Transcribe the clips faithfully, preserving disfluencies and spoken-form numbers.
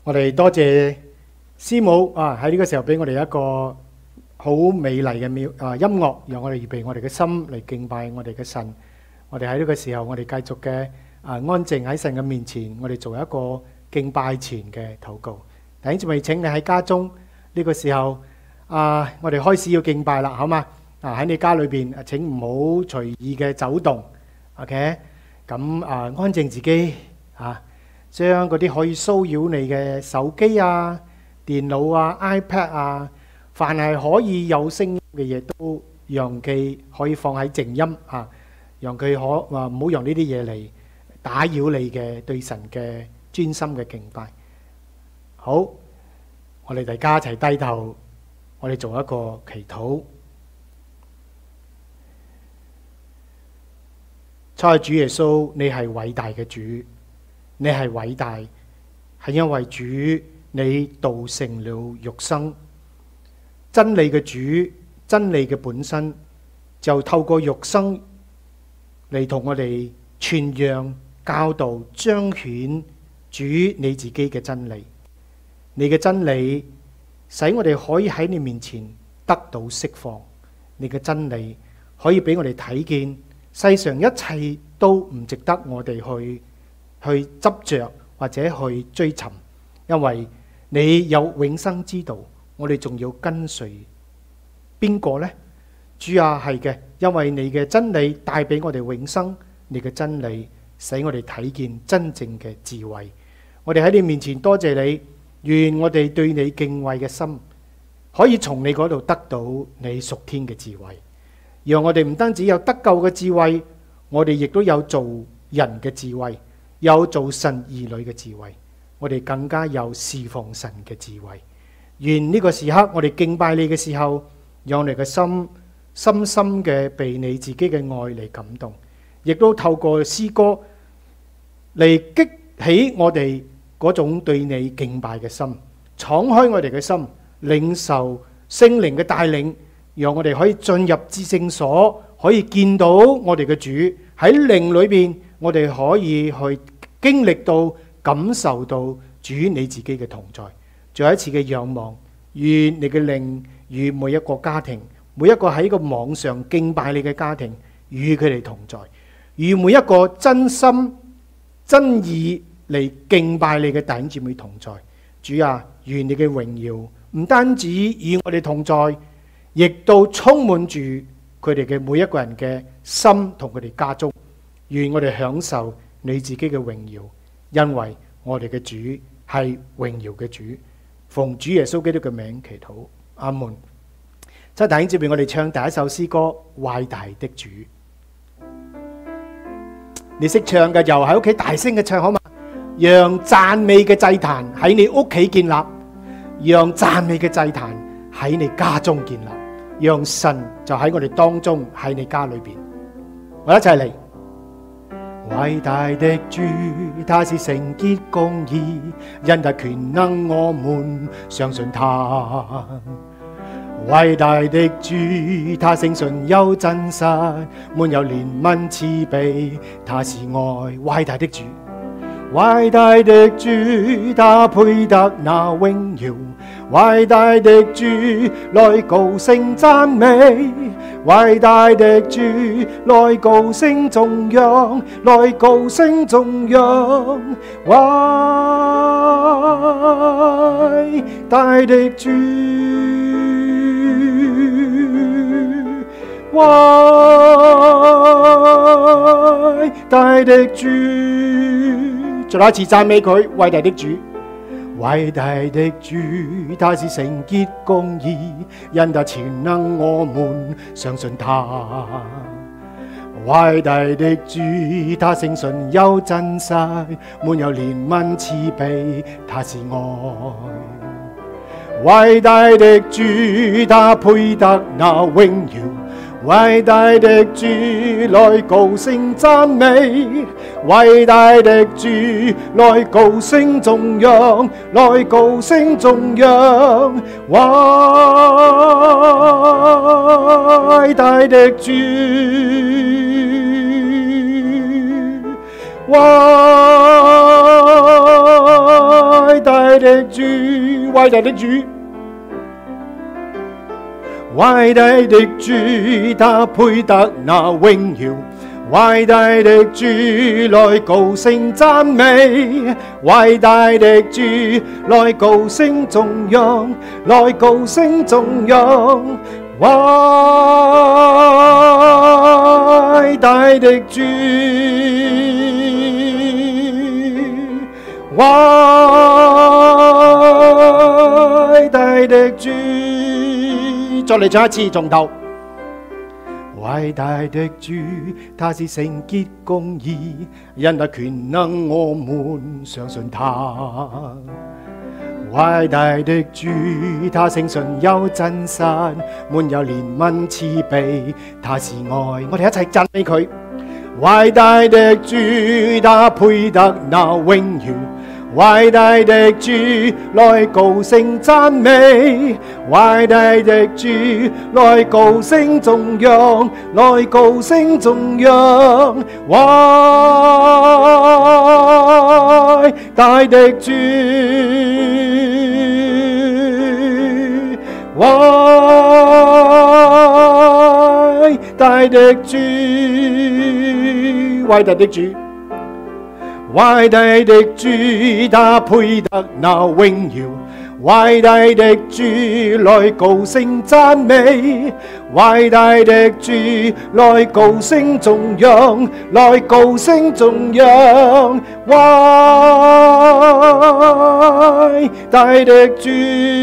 我哋多謝師母啊，喺呢個時候俾我哋一個好美麗嘅妙啊音樂，讓我哋預備我哋嘅心嚟敬拜我哋嘅神。我哋喺呢個時候，我哋繼續嘅啊安靜喺神嘅面前，我哋做一個敬拜前嘅禱告。弟兄姊妹，請你喺家中呢個時候啊，我哋開始要敬拜啦，好嘛？啊喺你家裏邊，請唔好隨意嘅走動 ，OK？ 咁啊安靜自己啊。將嗰啲可以騷擾你嘅手機啊、電腦啊、iPad 啊，凡係可以有聲音嘅嘢，都讓佢可以放喺靜音啊，讓佢可話唔好讓呢啲嘢嚟打擾你嘅對神嘅專心嘅敬拜。好，我哋大家一齊低頭，我哋做一個祈禱。親愛主耶穌，你係偉大嘅主。你係偉大，係因為主你道成了肉身，真理嘅主，真理嘅本身就透過肉身嚟同我哋傳揚、教導、彰顯主你自己嘅真理。你嘅真理使我哋可以喺你面前得到釋放，你嘅真理可以俾我哋睇見世上一切都唔值得我哋去去執着或者去追尋，因為你有永生之道，我哋仲要跟隨邊個呢？主啊，係嘅，因為你嘅真理帶俾我哋永生，你嘅真理使我哋睇見真正嘅智慧。我哋喺你面前多謝你，願我哋對你敬畏嘅心可以從你嗰度得到你屬天嘅智慧，讓我哋唔單止有得救嘅智慧，我哋亦都有做人嘅智慧，有做神兒女嘅智慧，我哋更加有侍奉神嘅智慧。願呢個時刻我哋敬拜你嘅時候，讓我哋嘅心深深嘅被你自己嘅愛嚟感動，亦都透過詩歌嚟激起我哋嗰種對你敬拜嘅心，敞開我哋嘅心，領受聖靈嘅帶領，讓我哋可以進入至聖所，可以見到我哋嘅主喺靈裏邊，我哋可以去經歷到、感受到主你自己嘅同在。再一次嘅仰望，願你嘅靈與每一個家庭、每一個喺個網上敬拜你嘅家庭，與佢哋同在；與每一個真心真意嚟敬拜你嘅弟兄姊妹同在。主啊，願你嘅榮耀唔單止與我哋同在，亦都充滿住佢哋嘅每一個人嘅心同佢哋家中。願我哋享受你自己嘅榮耀，因為我哋嘅主係榮耀嘅主。奉主耶穌基督嘅名祈禱，阿門。即係弟兄姊妹，我哋唱第一首詩歌《偉大的主》。你識唱嘅，又喺屋企大聲嘅唱好嘛？讓讚美嘅祭壇喺你屋企建立，讓讚美嘅祭壇喺你家中建立，讓神就喺我哋當中，喺你家裏邊。我一齊嚟。偉大的主，他是聖潔公義，因他權能，我們相信他。偉大的主，他誠信又真實，滿有憐憫慈悲，他是愛。偉大的主，偉大的主，他配得那榮耀。偉大的主，來高聲讚美。偉大的主，來高聲頌揚，來高聲頌揚。偉大的主，偉大的主，再一次讚美佢，偉大的主。偉大的主，他是聖潔公義，因他全能，我們相信他。偉大的主，他誠信又真實，滿有憐憫慈悲，他是愛。偉大的主，他配得那榮耀。偉大的主，來高聲讚美。偉大的主，來高聲頌揚，來高聲頌揚。偉大的主，偉大的的主，偉大的主，偉大的主，他配得那榮耀。偉大的主，來高聲讚美，偉大的主，來高聲頌揚，來高聲頌揚，偉大的主，偉大的主，再嚟唱一次，從頭。偉大的主，他是聖潔公義，因他權能，我們相信他。偉大的主，他誠信又真實，滿有憐憫慈悲，他是愛。我哋一齊讚美佢。偉大的主，他配得那榮耀。偉大的主，來高聲讚美，偉大的主，來高聲頌揚，來高聲頌揚，偉大的主，偉大的主，偉大的主。偉大的主，他配得那榮耀。偉大的主，來高聲讚美。偉大的主，來高聲頌揚，來高聲頌揚。偉大的主，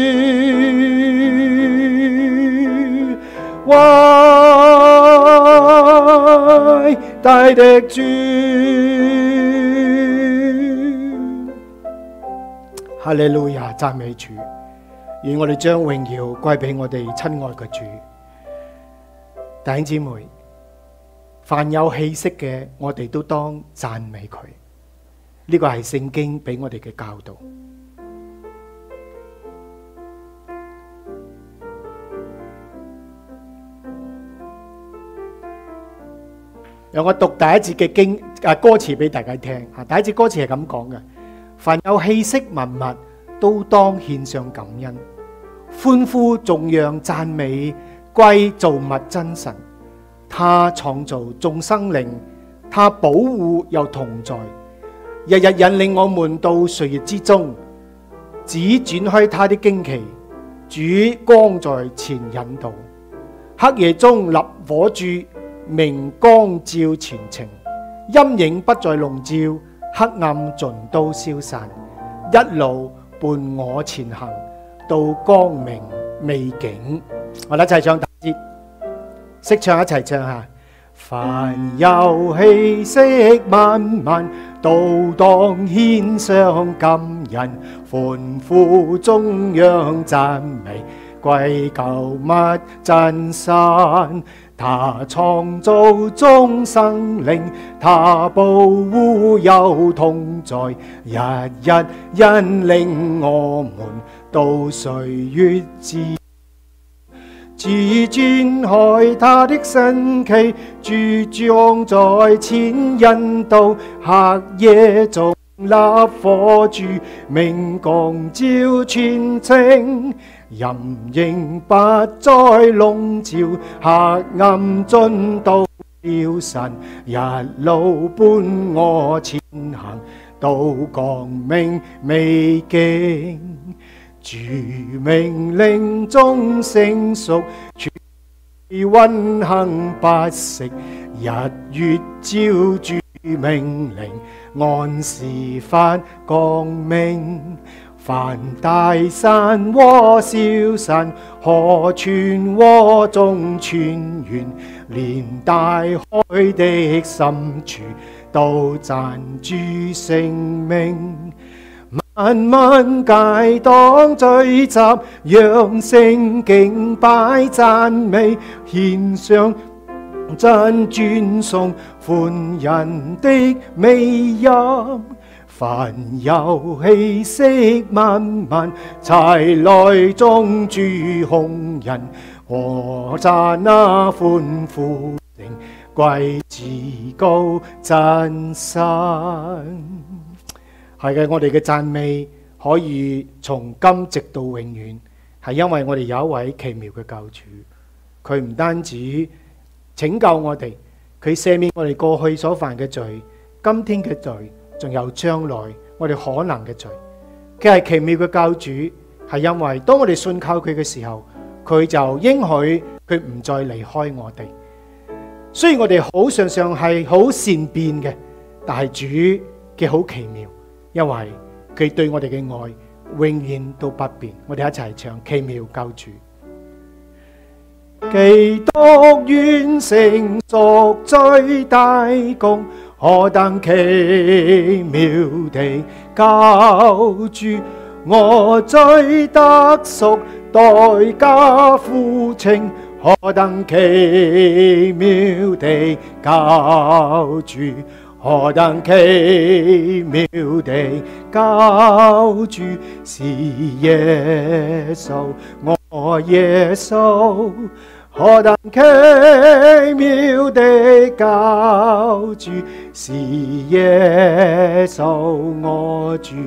偉大的主。哈利路亞，讚美主，願我哋將榮耀歸俾我哋親愛嘅主。弟兄姊妹，凡有氣息嘅，我哋都當讚美佢。呢個係聖經俾我哋嘅教導。讓我讀第一節嘅經啊歌詞俾大家聽。啊，第一節歌詞係咁講嘅。凡有氣息萬物都當獻上感恩，歡呼頌揚讚美歸造物真神。他創造眾生靈，他保護又同在，日日引領我們到歲月之中，只展開他的旌旗，主光在前引導，黑夜中立火柱，明光照前程，陰影不再籠罩，黑暗盡都消散，一路伴我前行到光明美景。我哋一齊唱第一節，識唱一齊唱下。凡有氣息萬萬，都當獻上感恩，歡呼頌揚讚美歸救物真神。他創造眾生靈，他保護又同在，日日引領我們到歲月之主展開他的神奇，主將在前引導，黑夜中立火柱，明光照全程，陰影不再籠罩，黑暗盡都消散，一路伴我前行到光明美景。主命令中成熟，全運行不息，日月照主命令，按時發光明。凡大山和小山，河川和眾泉源，連大海的深處，都讚主聖名。萬民皆當聚集，揚聲敬拜讚美，獻上真尊崇歡欣的美音。凡有氣息萬萬，齊來眾主紅人，和讚那歡呼聲歸至高真神。係嘅，我哋嘅讚美可以從今直到永遠，係因為我哋有一位奇妙嘅救主。佢唔單止拯救我哋，佢赦免我哋過去所犯嘅罪，今天嘅罪，仲有將來我哋可能嘅罪。佢係奇妙嘅救主，係因為當我哋信靠佢嘅時候，佢就應許佢唔再離開我哋。雖然我哋好常常係好善變嘅，但係主嘅好奇妙，因為佢對我哋嘅愛永遠都不變。我哋一齊唱奇妙救主。基督完成贖罪大功，何等奇妙的救主！我罪得贖，代價付清，何等奇妙的救主！何等奇妙的救主！是耶穌，我耶穌。何等奇妙的救主！是耶穌我主。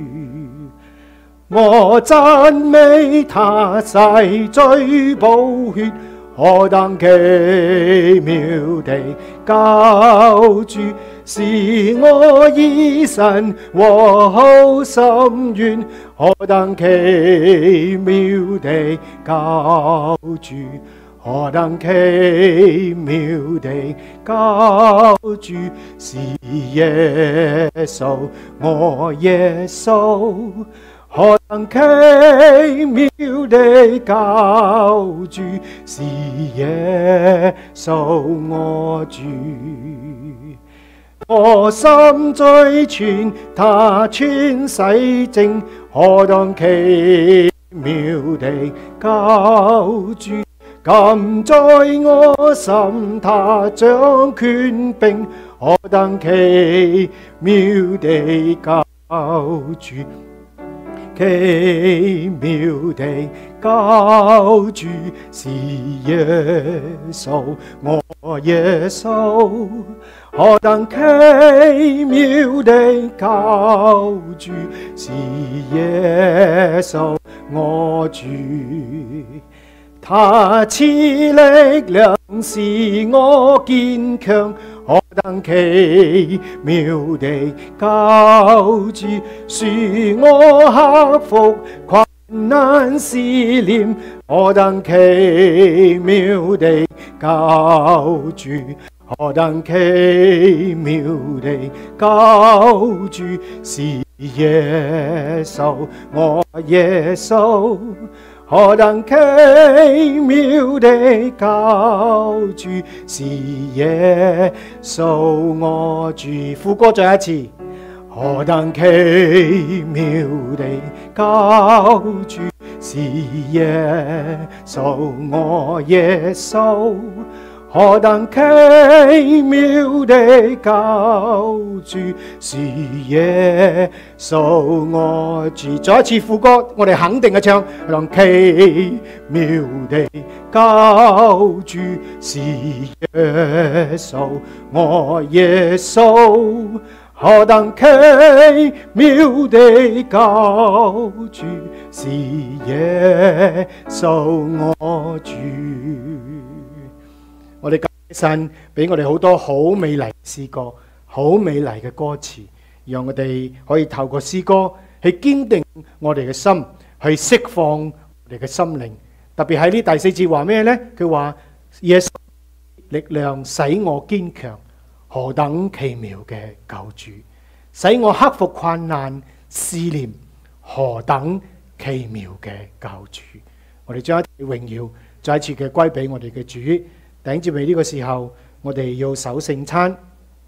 我讚美他洗罪寶血，何等奇妙的救主！是我以神和好心願，何等奇妙的救主！何等奇妙的救主！是耶穌，我耶穌。何等奇妙的救主！是耶穌，我主。我心最全，他全洗淨，何等奇妙的救主！今在我心，他掌權柄，何等奇妙的救主！奇妙的救主！是耶穌，我耶穌。何等奇妙的救主！是耶穌，我主。他賜力量使我堅強，何等奇妙的救主！使我克服困難試煉，何等奇妙的救主！何等奇妙的救主！是耶穌，我耶穌。何等奇妙的救主！是耶穌，我主。副歌再一次。何等奇妙的救主！是耶穌，我耶穌。何等奇妙的救主！是耶穌，我主。再一次副歌，我哋肯定嘅唱。何等奇妙的救主！是耶穌，我耶穌。何等奇妙的救主！是耶穌，我主。我哋感謝神俾我哋好多好美麗嘅詩歌，好美麗嘅歌詞，讓我哋可以透過詩歌去堅定我哋嘅心，去釋放我哋嘅心靈。特別喺呢第四節話咩呢？佢話耶穌力量使我堅強，何等奇妙嘅救主，使我克服困難試煉，何等奇妙嘅救主。我哋將一切榮耀再一次嘅歸俾我哋嘅主。弟兄姊妹，呢個時候我哋要守聖餐。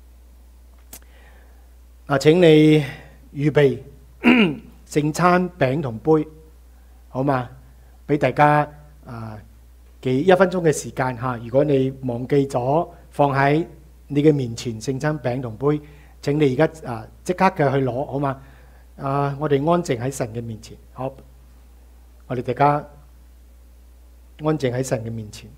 啊，請你預備聖餐餅同杯，好嘛？俾大家啊幾一分鐘嘅時間吓。如果你忘記咗放喺你嘅面前聖餐餅同杯，請你而家啊即刻嘅去攞，好嘛？啊，我哋安靜喺神嘅面前，好，我哋大家安靜喺神嘅面前。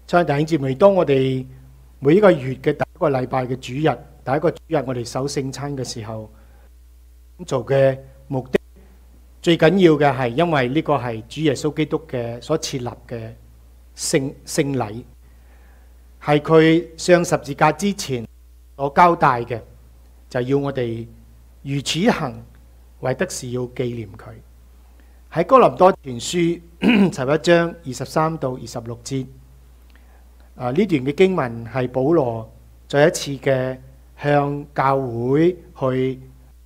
親愛弟兄姊妹，當我哋每一個月嘅第一個禮拜嘅主日，第一個主日我哋守聖餐嘅時候，做嘅目的最緊要嘅係因為呢個係主耶穌基督嘅所設立嘅聖聖禮，係佢上十字架之前所交代嘅，就要我哋如此行，為的是要紀念佢。喺哥林多前書十一章二十三到二十六節，啊，呢段嘅經文係保羅再一次嘅向教會去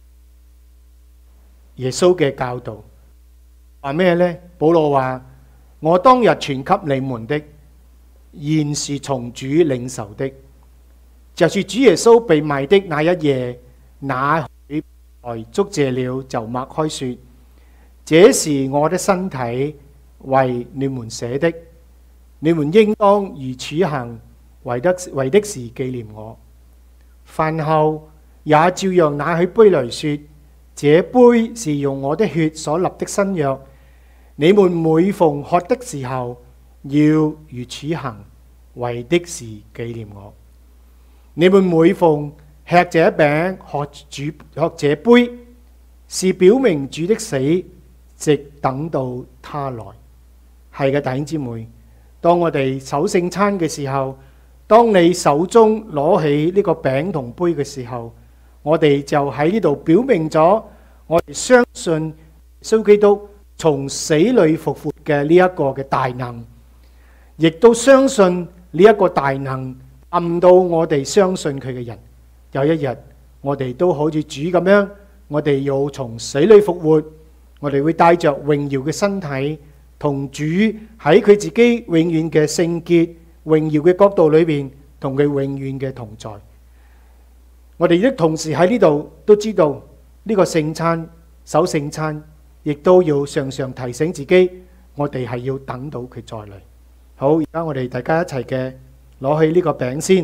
耶穌嘅教導，話咩呢？保羅話：我當日傳給你們的，原是從主領受的，就是主耶穌被賣的那一夜，拿起來祝謝了，就擘開說：這是我的身體，為你們捨的，你們應當如此行，為的為的是紀念我。飯後也照樣拿起杯來說：這杯是用我的血所立的新約，你們每逢喝的時候，要如此行，為的是紀念我。你們每逢吃這餅、喝主喝這杯，是表明主的死，直等到他來。係嘅，弟兄姊妹，當我哋守聖餐嘅時候，當你手中攞起呢個餅同杯嘅時候，我哋就喺呢度表明咗我哋相信耶穌基督從死裏復活嘅呢一個嘅大能，亦都相信呢一個大能暗到我哋相信佢嘅人，有一日我哋都好似主咁樣，我哋要從死裏復活，我哋會帶着榮耀嘅身體，同主喺佢自己永遠嘅聖潔榮耀嘅國度裏邊，同佢永遠嘅同在。我哋亦同時喺呢度都知道呢個聖餐守聖餐，亦都要常常提醒自己，我哋係要等到佢再嚟。好，而家我哋大家一齊嘅攞起呢個餅先。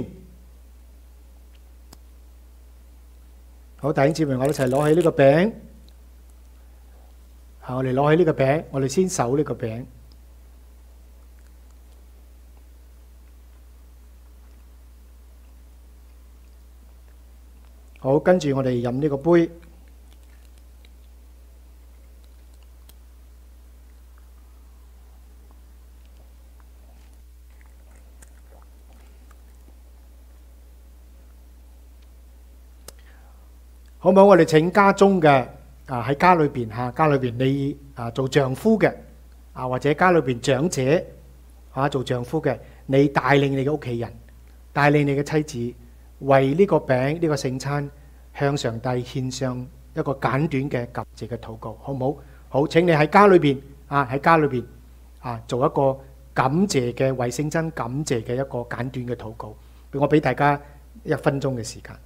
好，弟兄姊妹，我哋一齊攞起呢個餅。好，我哋攞起呢個餅，我哋先守呢個餅。好，跟住我哋飲呢個杯。好唔好？我哋請家中嘅啊喺家裏邊嚇，家裏邊你啊做丈夫嘅啊，或者家裏邊長者啊做丈夫嘅，你帶領你嘅屋企人，帶領你嘅妻子，為呢個餅呢個聖餐向上帝獻上一個簡短嘅感謝嘅禱告，好唔好？好，請你喺家裏邊啊喺家裏邊啊做一個感謝嘅為聖餐感謝嘅一個簡短嘅禱告。我俾大家一分鐘嘅時間。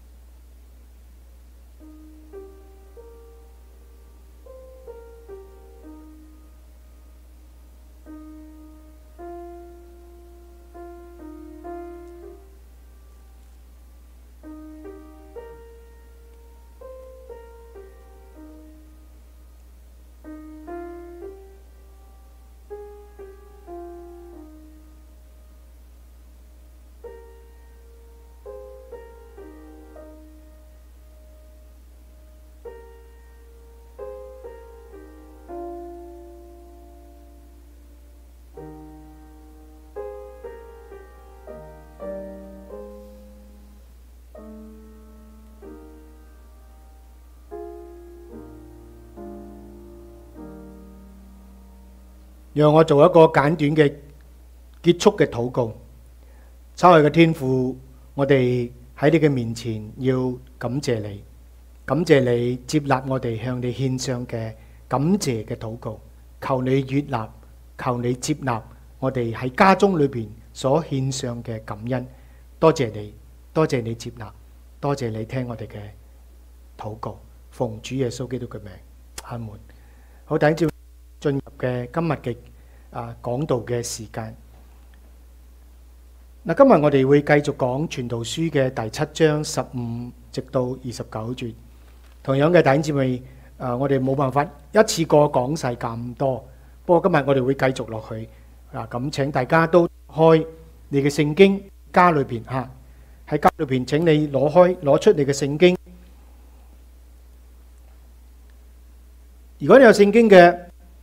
讓我做一個簡短嘅結束嘅禱告。親愛嘅天父，我哋喺你嘅面前要感謝你，感謝你接納我哋向你獻上嘅感謝嘅禱告。求你悅納，求你接納我哋喺家中裏邊所獻上嘅感恩。多謝你，多謝你接納，多謝你聽我哋嘅禱告。奉主耶穌基督嘅名，阿門。好，弟兄姊妹，進入嘅今日嘅啊講道嘅時間。嗱，今日我哋會繼續講傳道書嘅第七章十五直到二十九節。同樣嘅弟兄姊妹，啊，我哋冇辦法一次過講晒咁多，不過今日我哋會繼續落去。啊，咁請大家都開你嘅聖經家裏邊嚇，喺家裏邊請你攞開攞出你嘅聖經。如果你有聖經嘅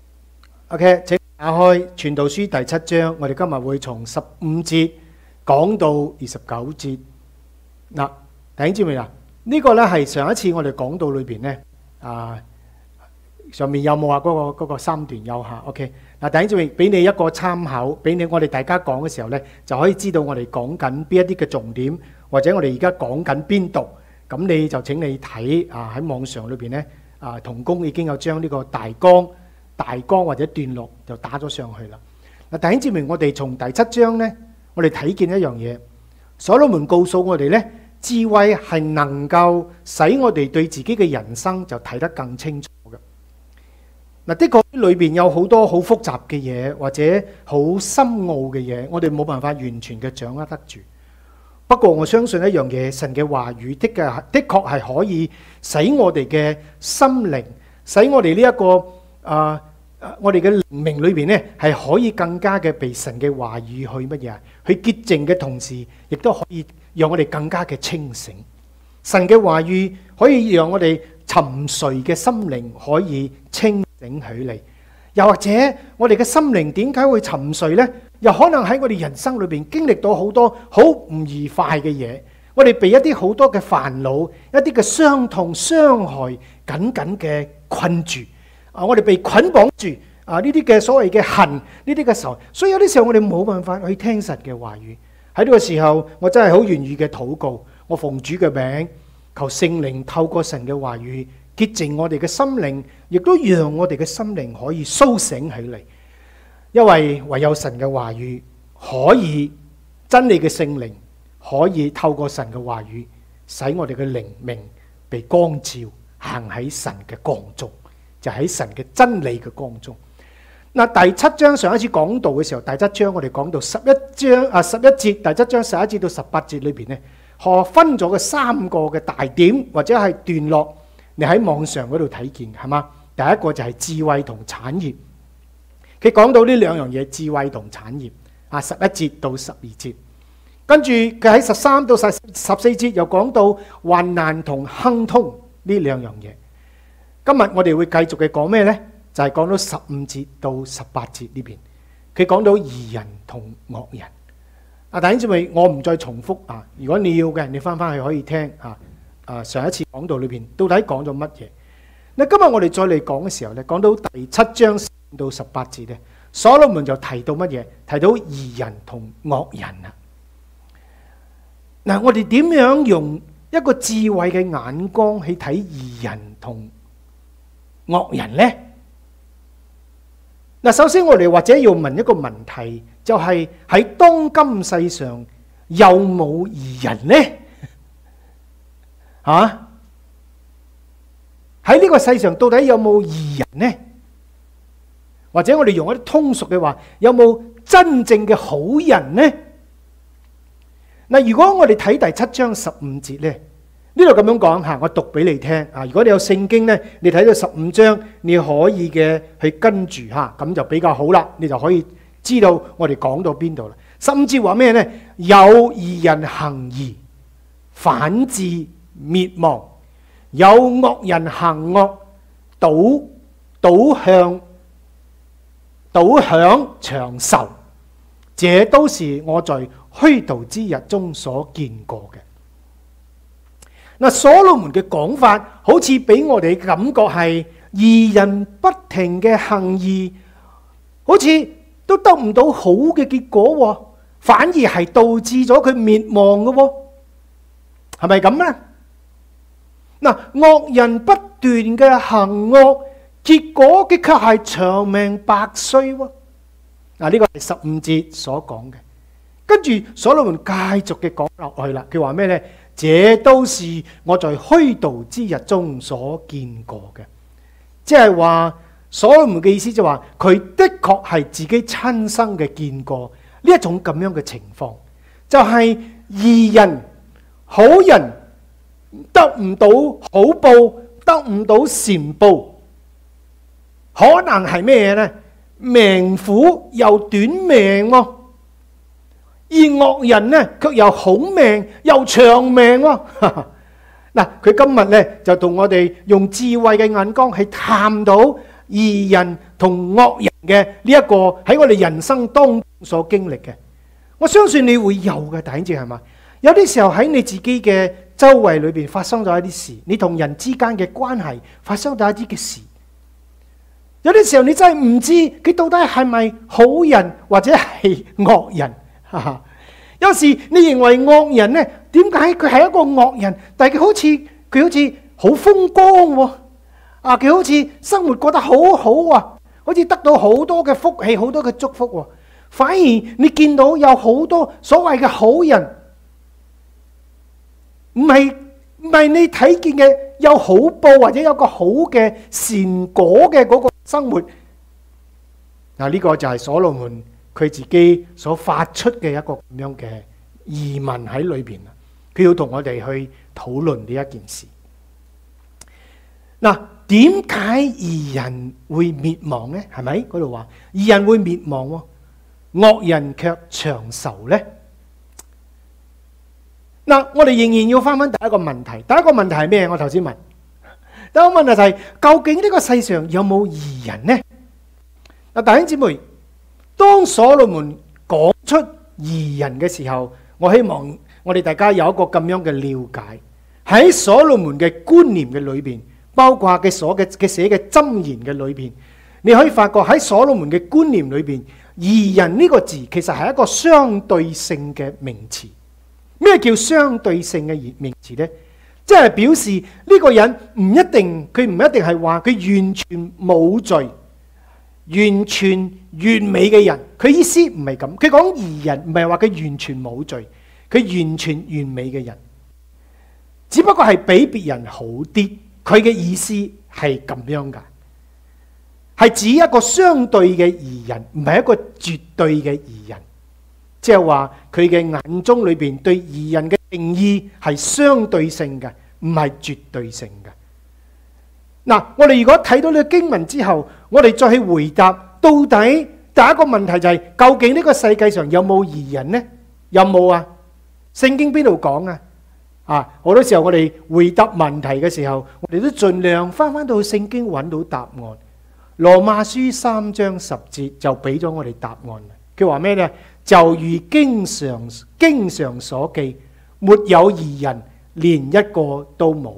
，OK， 請打開《傳道書》第七章。我哋今日會從十五節講到二十九節。嗱，弟兄姊妹啊，呢個咧係上一次我哋講到裏邊咧啊，上面有冇話嗰個嗰個三段有下 ？OK， 嗱，弟兄姊妹俾你一個參考，俾你我哋大家講嘅時候咧，就可以知道我哋講緊邊一啲嘅重點，或者我哋而家講緊邊度。咁你就請你睇啊，喺網上裏邊咧。啊，同工已經有將呢個大綱、大綱或者段落就打咗上去啦。嗱，弟兄姊妹，我哋從第七章呢，我哋睇見一樣嘢，所羅門告訴我哋呢，智慧係能夠使我哋對自己嘅人生就睇得更清楚嘅。嗱，的確裏邊有好多好複雜嘅嘢，或者好深奧嘅嘢，我哋冇辦法完全嘅掌握得住。不過我相信一樣嘢，神嘅話語的嘅的確係可以使我哋嘅心靈，使我哋呢一個啊、呃，我哋嘅靈命裏邊咧，係可以更加嘅被神嘅話語去乜嘢啊？去潔淨嘅同時，亦都可以讓我哋更加嘅清醒。神嘅話語可以讓我哋沉睡嘅心靈可以清醒起嚟。又或者我哋嘅心靈點解會沉睡呢？又可能喺我哋人生裏邊經歷到好多好唔愉快嘅嘢，我哋被一啲好多嘅煩惱、一啲嘅傷痛、傷害緊緊嘅困住啊！我哋被捆綁住啊！呢啲嘅所謂嘅恨，呢啲嘅仇，所以有啲時候我哋冇辦法去聽神嘅話語。喺呢個時候，我真係好願意嘅禱告，我奉主嘅名，求聖靈透過神嘅話語潔淨我哋嘅心靈，亦都讓我哋嘅心靈可以甦醒起嚟。因為唯有神嘅話語可以，真理嘅聖靈可以透過神嘅話語，使我哋嘅靈命被光照，行喺神嘅光中，就喺神嘅真理嘅光中。嗱，第七章上一次講道嘅時候，第七章我哋講到十一章啊，十一節，第七章十一節到十八節裏邊呢，何分咗嘅三個嘅大點或者係段落，你喺網上嗰度睇見係嘛？第一個就係智慧同產業。佢講到呢兩樣嘢，智慧同產業啊，十一節到十二節，跟住佢喺十三到十十四節又講到患難同亨通呢兩樣嘢。今日我哋會繼續嘅講咩呢？就係、是、講到十五節到十八節呢邊，佢講到義人同惡人。啊，弟兄姊妹，我唔再重複啊。如果你要嘅，你翻翻去可以聽啊。啊，上一次講道裏邊到底講咗乜嘢？嗱，今日我哋再嚟講嘅時候咧，講到第七章到十八節咧，所羅門就提到乜嘢？提到義人同惡人啊！嗱，我哋點樣用一個智慧嘅眼光去睇義人同惡人呢？嗱，首先我哋或者要問一個問題，就係喺當今世上有冇義人呢？吓？喺呢個世上到底有冇義人呢？或者我哋用一啲通俗嘅話，有冇真正嘅好人呢？嗱，如果我哋睇第七章十五節呢，呢度咁樣講吓，我讀俾你聽啊。如果你有聖經呢，你睇到十五章，你可以嘅去跟住吓，咁就比較好啦。你就可以知道我哋講到邊度啦。十五節話咩呢？有義人行義，反致滅亡；有惡人行惡，倒倒向倒享長壽。這都是我在虛度之日中所見過嘅。嗱，所羅門嘅講法好似俾我哋感覺係義人不停嘅行義，好似都得唔到好嘅結果，反而係導致咗佢滅亡嘅，係咪咁咧？嗱，惡人不斷嘅行惡，結果嘅卻係長命百歲。嗱，呢個係十五節所講嘅。跟住所羅門繼續嘅講落去啦，佢話咩呢？這都是我在虛度之日中所見過嘅，即係話所羅門嘅意思就話佢的確係自己親身嘅見過呢一種咁樣嘅情況，就係義人好人得唔到好報，得唔到善報，可能係咩呢？命苦又短命喎。 而惡人呢卻又好命又長命喎。嗱，佢今日呢就同我哋用智慧嘅眼光去探到義人同惡人嘅呢一個喺我哋人生當中所經歷嘅。我相信你會有嘅，弟兄姊妹係嘛？有啲時候喺你自己嘅周圍裏邊發生咗一啲事，你同人之間嘅關係發生咗一啲嘅事。有啲時候你真係唔知佢到底係咪好人或者係惡人。有時你認為惡人呢，點解佢係一個惡人？但係佢好似佢好似好風光喎，啊佢好似生活過得好好啊，好似得到好多嘅福氣，好多嘅祝福喎。反而你見到有好多所謂嘅好人，唔係唔係你睇見嘅有好報或者有個好嘅善果嘅嗰個生活。嗱，呢個就係所羅門佢自己所發出嘅一個咁樣嘅疑問喺裏邊啦。佢要同我哋去討論呢一件事。嗱，點解義人會滅亡呢？係咪嗰度話義人會滅亡喎？惡人卻長壽呢？嗱，我哋仍然要翻翻第一個問題。第一個問題係咩？我頭先問。第一個問題就係究竟呢個世上有冇義人呢？嗱，弟兄姊妹，當所羅門講出義人嘅時候，我希望我哋大家有一個咁樣嘅了解。喺所羅門嘅觀念嘅裏邊，包括嘅所嘅嘅寫嘅箴言嘅裏邊，你可以發覺喺所羅門嘅觀念裏邊，義人呢個字其實係一個相對性嘅名詞。咩叫相對性嘅名詞呢？即係表示呢個人唔一定，佢唔一定係話佢完全冇罪、完全完美嘅人。佢意思唔係咁，佢講義人唔係話佢完全冇罪，佢完全完美嘅人，只不過係比別人好啲。佢嘅意思係咁樣噶，係指一個相對嘅義人，唔係一個絕對嘅義人。即係話佢嘅眼中裏邊對義人嘅定義係相對性嘅，唔係絕對性嘅。嗱，我哋如果睇到呢個經文之後，我哋再去回答，到底第一個問題就係究竟呢個世界上有冇義人呢？有冇啊？聖經邊度講啊？啊，好多時候我哋回答問題嘅時候，我哋都盡量翻翻到聖經揾到答案。羅馬書三章十節就俾咗我哋答案。佢話咩呢？就如經常經常所記，沒有義人，連一個都冇。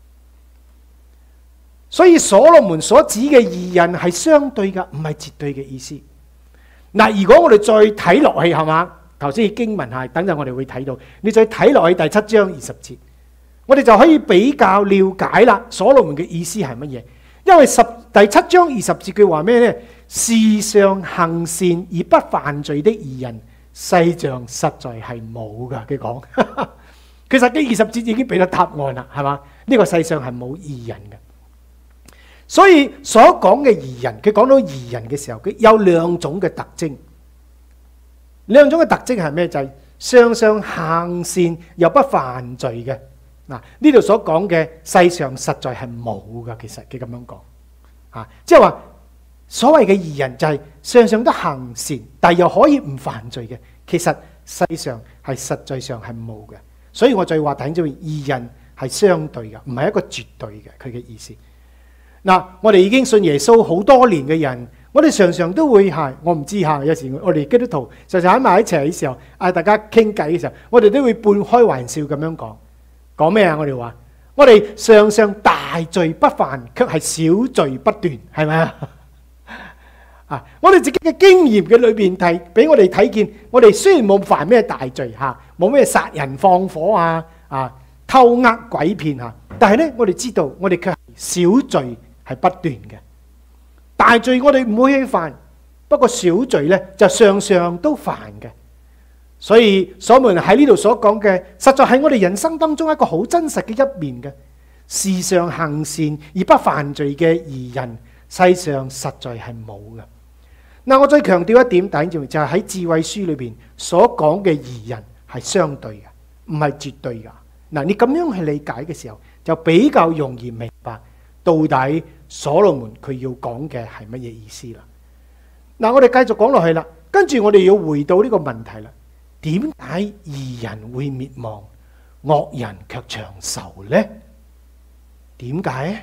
所以所羅門所指嘅義人係相對嘅，唔係絕對嘅意思。嗱，如果我哋再睇落去，係嘛？頭先經文係，等陣我哋會睇到。你再睇落去第七章二十節，我哋就可以比較了解啦。所羅門嘅意思係乜嘢？因為十第七章二十節佢話咩呢？世上行善而不犯罪的義人，世上實在係冇噶。佢講，其實呢二十節已經俾咗答案啦，係嘛？呢個世上係冇義人嘅。所以所講嘅義人，佢講到義人嘅時候，佢有兩種嘅特徵。兩種嘅特徵係咩？就係常常行善又不犯罪嘅。嗱，呢度所講嘅世上實在係冇噶。其實佢咁樣講，啊，即係話。所謂嘅義人就係常常都行善，但又可以唔犯罪嘅。其實世上係實際上係冇嘅。所以我再話睇咗義人係相對嘅，唔係一個絕對嘅。佢嘅意思。嗱，我哋已經信耶穌好多年嘅人，我哋常常都會係，我唔知嚇，有時我哋基督徒常常喺埋一齊嘅時候，嗌大家傾偈嘅時候，我哋都會半開玩笑咁樣講，講咩啊？我哋話我哋常常大罪不犯，卻係小罪不斷，係咪啊？啊！我哋自己嘅經驗嘅裏邊睇，俾我哋睇見，我哋雖然冇犯咩大罪嚇，冇咩殺人放火啊啊偷呃鬼騙嚇，但係咧我哋知道，我哋卻係小罪係不斷嘅。大罪我哋唔會去犯，不過小罪咧就常常都犯嘅。所以所羅門喺呢度所講嘅，實在係我哋人生當中一個好真實嘅一面嘅。世上行善而不犯罪嘅義人，世上實在係冇嘅。嗱，我再強調一點，弟兄姊妹，就係喺智慧書裏邊所講嘅義人係相對嘅，唔係絕對嘅。嗱，你咁樣去理解嘅時候，就比較容易明白到底所羅門佢要講嘅係乜嘢意思啦。嗱，我哋繼續講落去啦，跟住我哋要回到呢個問題啦。 點解義人會滅亡，惡人卻長壽呢？點解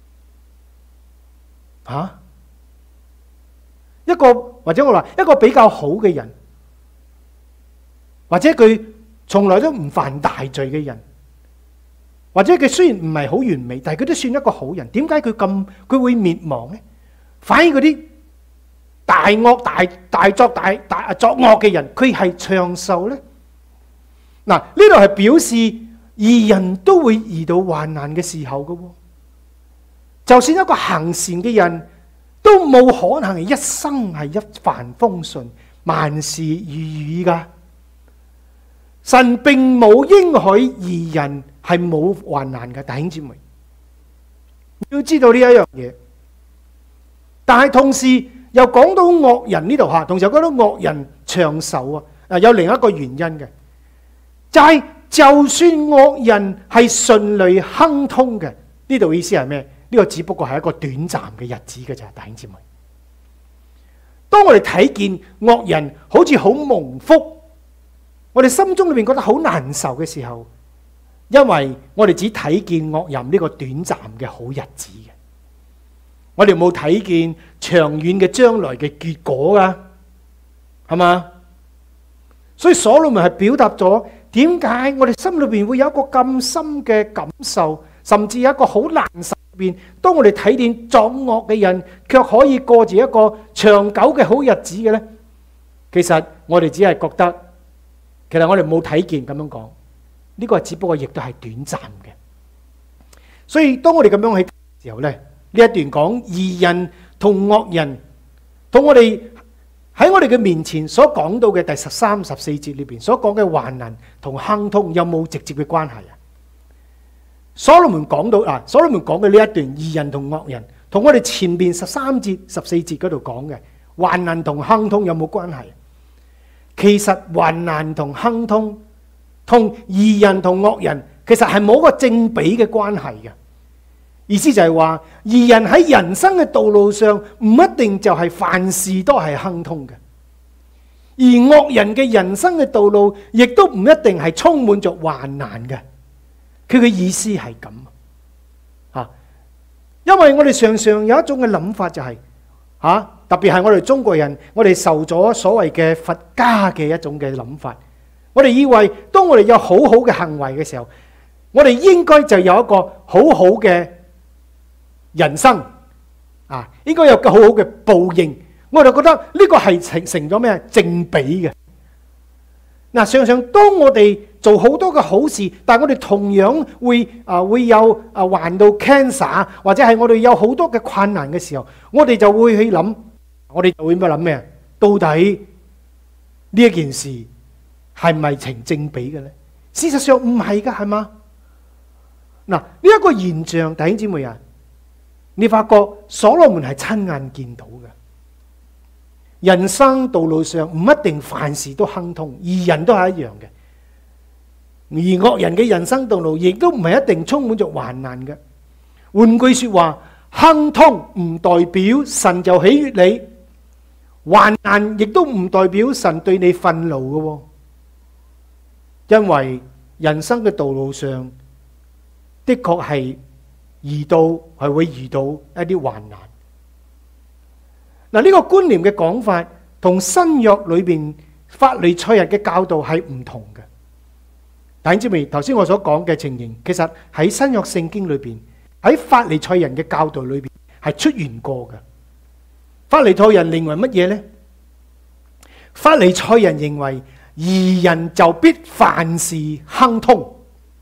啊？一個或者我話一個比較好嘅人，或者佢從來都唔犯大罪嘅人，或者佢雖然唔係好完美，但係佢都算一個好人。點解佢咁佢會滅亡呢？反而嗰啲大惡大大作大大作惡嘅人，佢係長壽呢？嗱，呢度係表示義人都會遇到患難嘅時候嘅。就算一個行善嘅人，都冇可能係一生係一帆風順、萬事如意噶。神並冇應許義人係冇患難嘅，弟兄姊妹要知道呢一樣嘢。但係同時又講到惡人呢度吓，同時又講到惡人長壽啊。啊，有另一個原因嘅，就係、是、就算惡人係順利亨通嘅，呢度意思係咩？呢個只不過係一個短暫嘅日子嘅咋，弟兄姊妹。當我哋睇見惡人好似好蒙福，我哋心中裏面覺得好難受嘅時候，因為我哋只睇見惡人呢個短暫嘅好日子嘅，我哋冇睇見長遠嘅將來嘅結果啊，係嘛？所以所羅門係表達咗點解我哋心裏邊會有一個咁深嘅感受，甚至有一個好難受。當我哋睇見作惡嘅人卻可以過住一個長久嘅好日子嘅呢，其實我哋只係覺得，其實我哋冇睇見咁樣講，呢個只不過亦都係短暫嘅。所以當我哋咁樣去睇嘅時候呢，呢一段講義人同惡人，同我哋喺我哋嘅面前所講到嘅第十三、十四節裏邊所講嘅患難同亨通有冇直接嘅關係啊？所羅門講到啊，所羅門講嘅呢一段義人同惡人，同我哋前邊十三節、十四節嗰度講嘅患難同亨通有冇關係？其實患難同亨通同義人同惡人其實係冇個正比嘅關係嘅。意思就係話，義人喺人生嘅道路上唔一定就係凡事都係亨通嘅，而惡人嘅人生嘅道路亦都唔一定係充滿着患難嘅。佢嘅意思係咁啊，因為我哋常常有一種嘅諗法就係、是、啊，特別係我哋中國人，我哋受咗所謂嘅佛家嘅一種嘅諗法，我哋以為當我哋有好好嘅行為嘅時候，我哋應該就有一個好好嘅人生啊，應該有個好好嘅報應，我哋覺得呢個係成成咗咩正比嘅。嗱，常常當我哋做好多嘅好事，但係我哋同樣會啊會有啊患到 cancer， 或者係我哋有好多嘅困難嘅時候，我哋就會去諗，我哋就會咩諗咩？到底呢一件事係咪成正比嘅咧？事實上唔係噶，係嘛？嗱，呢一個現象，弟兄姊妹啊，你發覺所羅門係親眼見到嘅。人生道路上唔一定凡事都亨通，義人都係一樣嘅。而惡人嘅人生道路亦都唔係一定充滿着患難嘅。換句說話，亨通唔代表神就喜悅你，患難亦都唔代表神對你憤怒嘅。因為人生嘅道路上的確係遇到係會遇到一啲患難。嗱，呢個觀念嘅講法同新約裏邊法利賽人嘅教導係唔同嘅。弟兄姊妹，頭先我所講嘅情形，其實喺新約聖經裏邊，喺法利賽人嘅教導裏邊係出現過嘅。法利賽人認為乜嘢呢？法利賽人認為義人就必凡事亨通。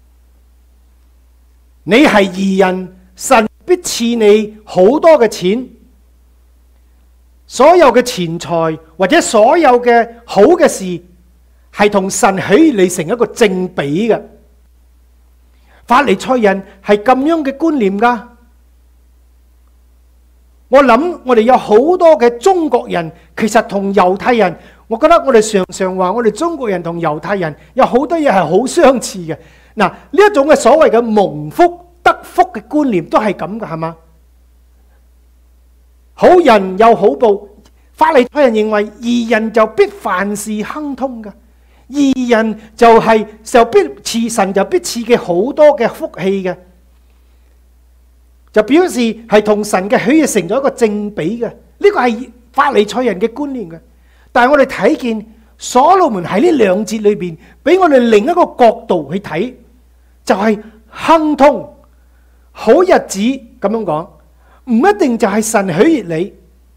你係義人，神必賜你好多嘅錢。所有嘅錢財或者所有嘅好嘅事係同神喜你成一個正比嘅。法利賽人係咁樣嘅觀念噶。我諗我哋有好多嘅中國人其實同猶太人，我覺得我哋常常話我哋中國人同猶太人有好多嘢係好相似嘅。嗱，呢一種嘅所謂嘅蒙福得福嘅觀念都係咁嘅，係嘛？好人有好報，法利賽人認為義人就必凡事亨通嘅， 義人就係就必賜神就必賜嘅好多嘅福氣嘅，就表示係同神嘅喜悅成咗一個正比嘅。呢個係法利賽人嘅觀念嘅。但係我哋睇見所羅門喺呢兩節裏邊，俾我哋另一個角度去睇，就係亨通好日子咁樣講，唔一定就係神喜悅你。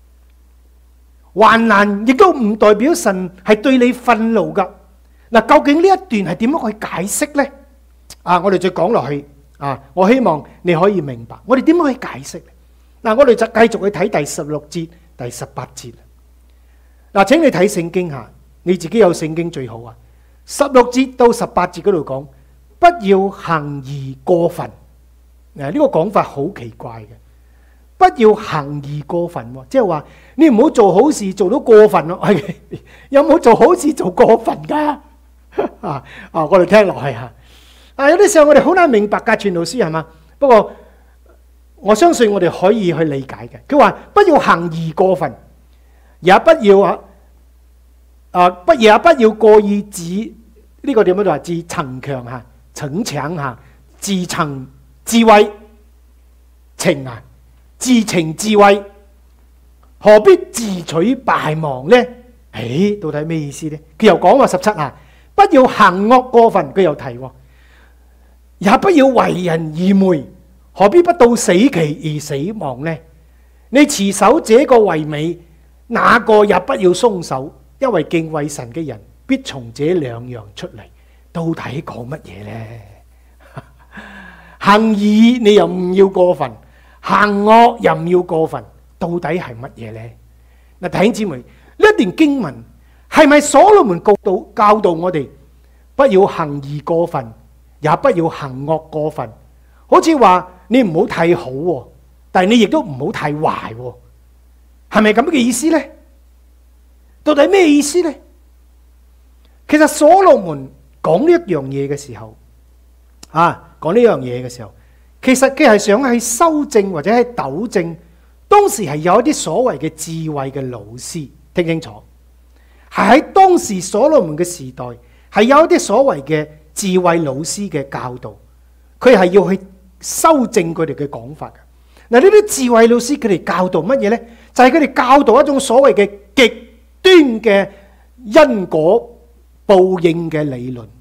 患難亦都唔代表神係對你憤怒噶。嗱，究竟呢一段係點樣去解釋呢？啊，我哋再講落去啊，我希望你可以明白，我哋點樣去解釋？嗱，我哋就繼續去睇第十六節、第十八節。嗱，請你睇聖經吓，你自己有聖經最好啊。十六節到十八節嗰度講，不要行義過分。誒，呢個講法好奇怪嘅。不要行義過分，即係話你唔好做好事做到過分咯。有冇做好事做過分噶？啊啊！我哋聽落去吓。啊，有啲時候我哋好難明白噶，傳道書係嘛？不過我相信我哋可以去理解嘅。佢話不要行義過分，也不要啊啊不也不要過意自呢個點樣就話自逞強吓、逞強吓、自逞智慧情啊。自情自慧，何必自取敗亡呢？誒，到底咩意思呢？佢又講話十七啊，不要行惡過分。佢又提，也不要為人愚昧，何必不到死期而死亡呢？你持守這個為美，那個也不要鬆手，因為敬畏神嘅人必從這兩樣出嚟。到底講乜嘢呢？行義你又唔要過分。行惡又唔要過分，到底係乜嘢呢？嗱，弟兄姊妹，呢一段經文係咪所羅門教導教導我哋不要行義過分，也不要行惡過分？好似話你唔好太好，但係你亦都唔好太壞，係咪咁嘅意思呢？到底咩意思呢？其實所羅門講呢一樣嘢嘅時候，啊，講呢樣嘢嘅時候。其實佢係想去修正或者係糾正，當時係有一啲所謂嘅智慧嘅老師，聽清楚，係喺當時所羅門嘅時代，係有一啲所謂嘅智慧老師嘅教導，佢係要去修正佢哋嘅講法嘅。嗱，呢啲智慧老師佢哋教導乜嘢呢？就係佢哋教導一種所謂嘅極端嘅因果報應嘅理論。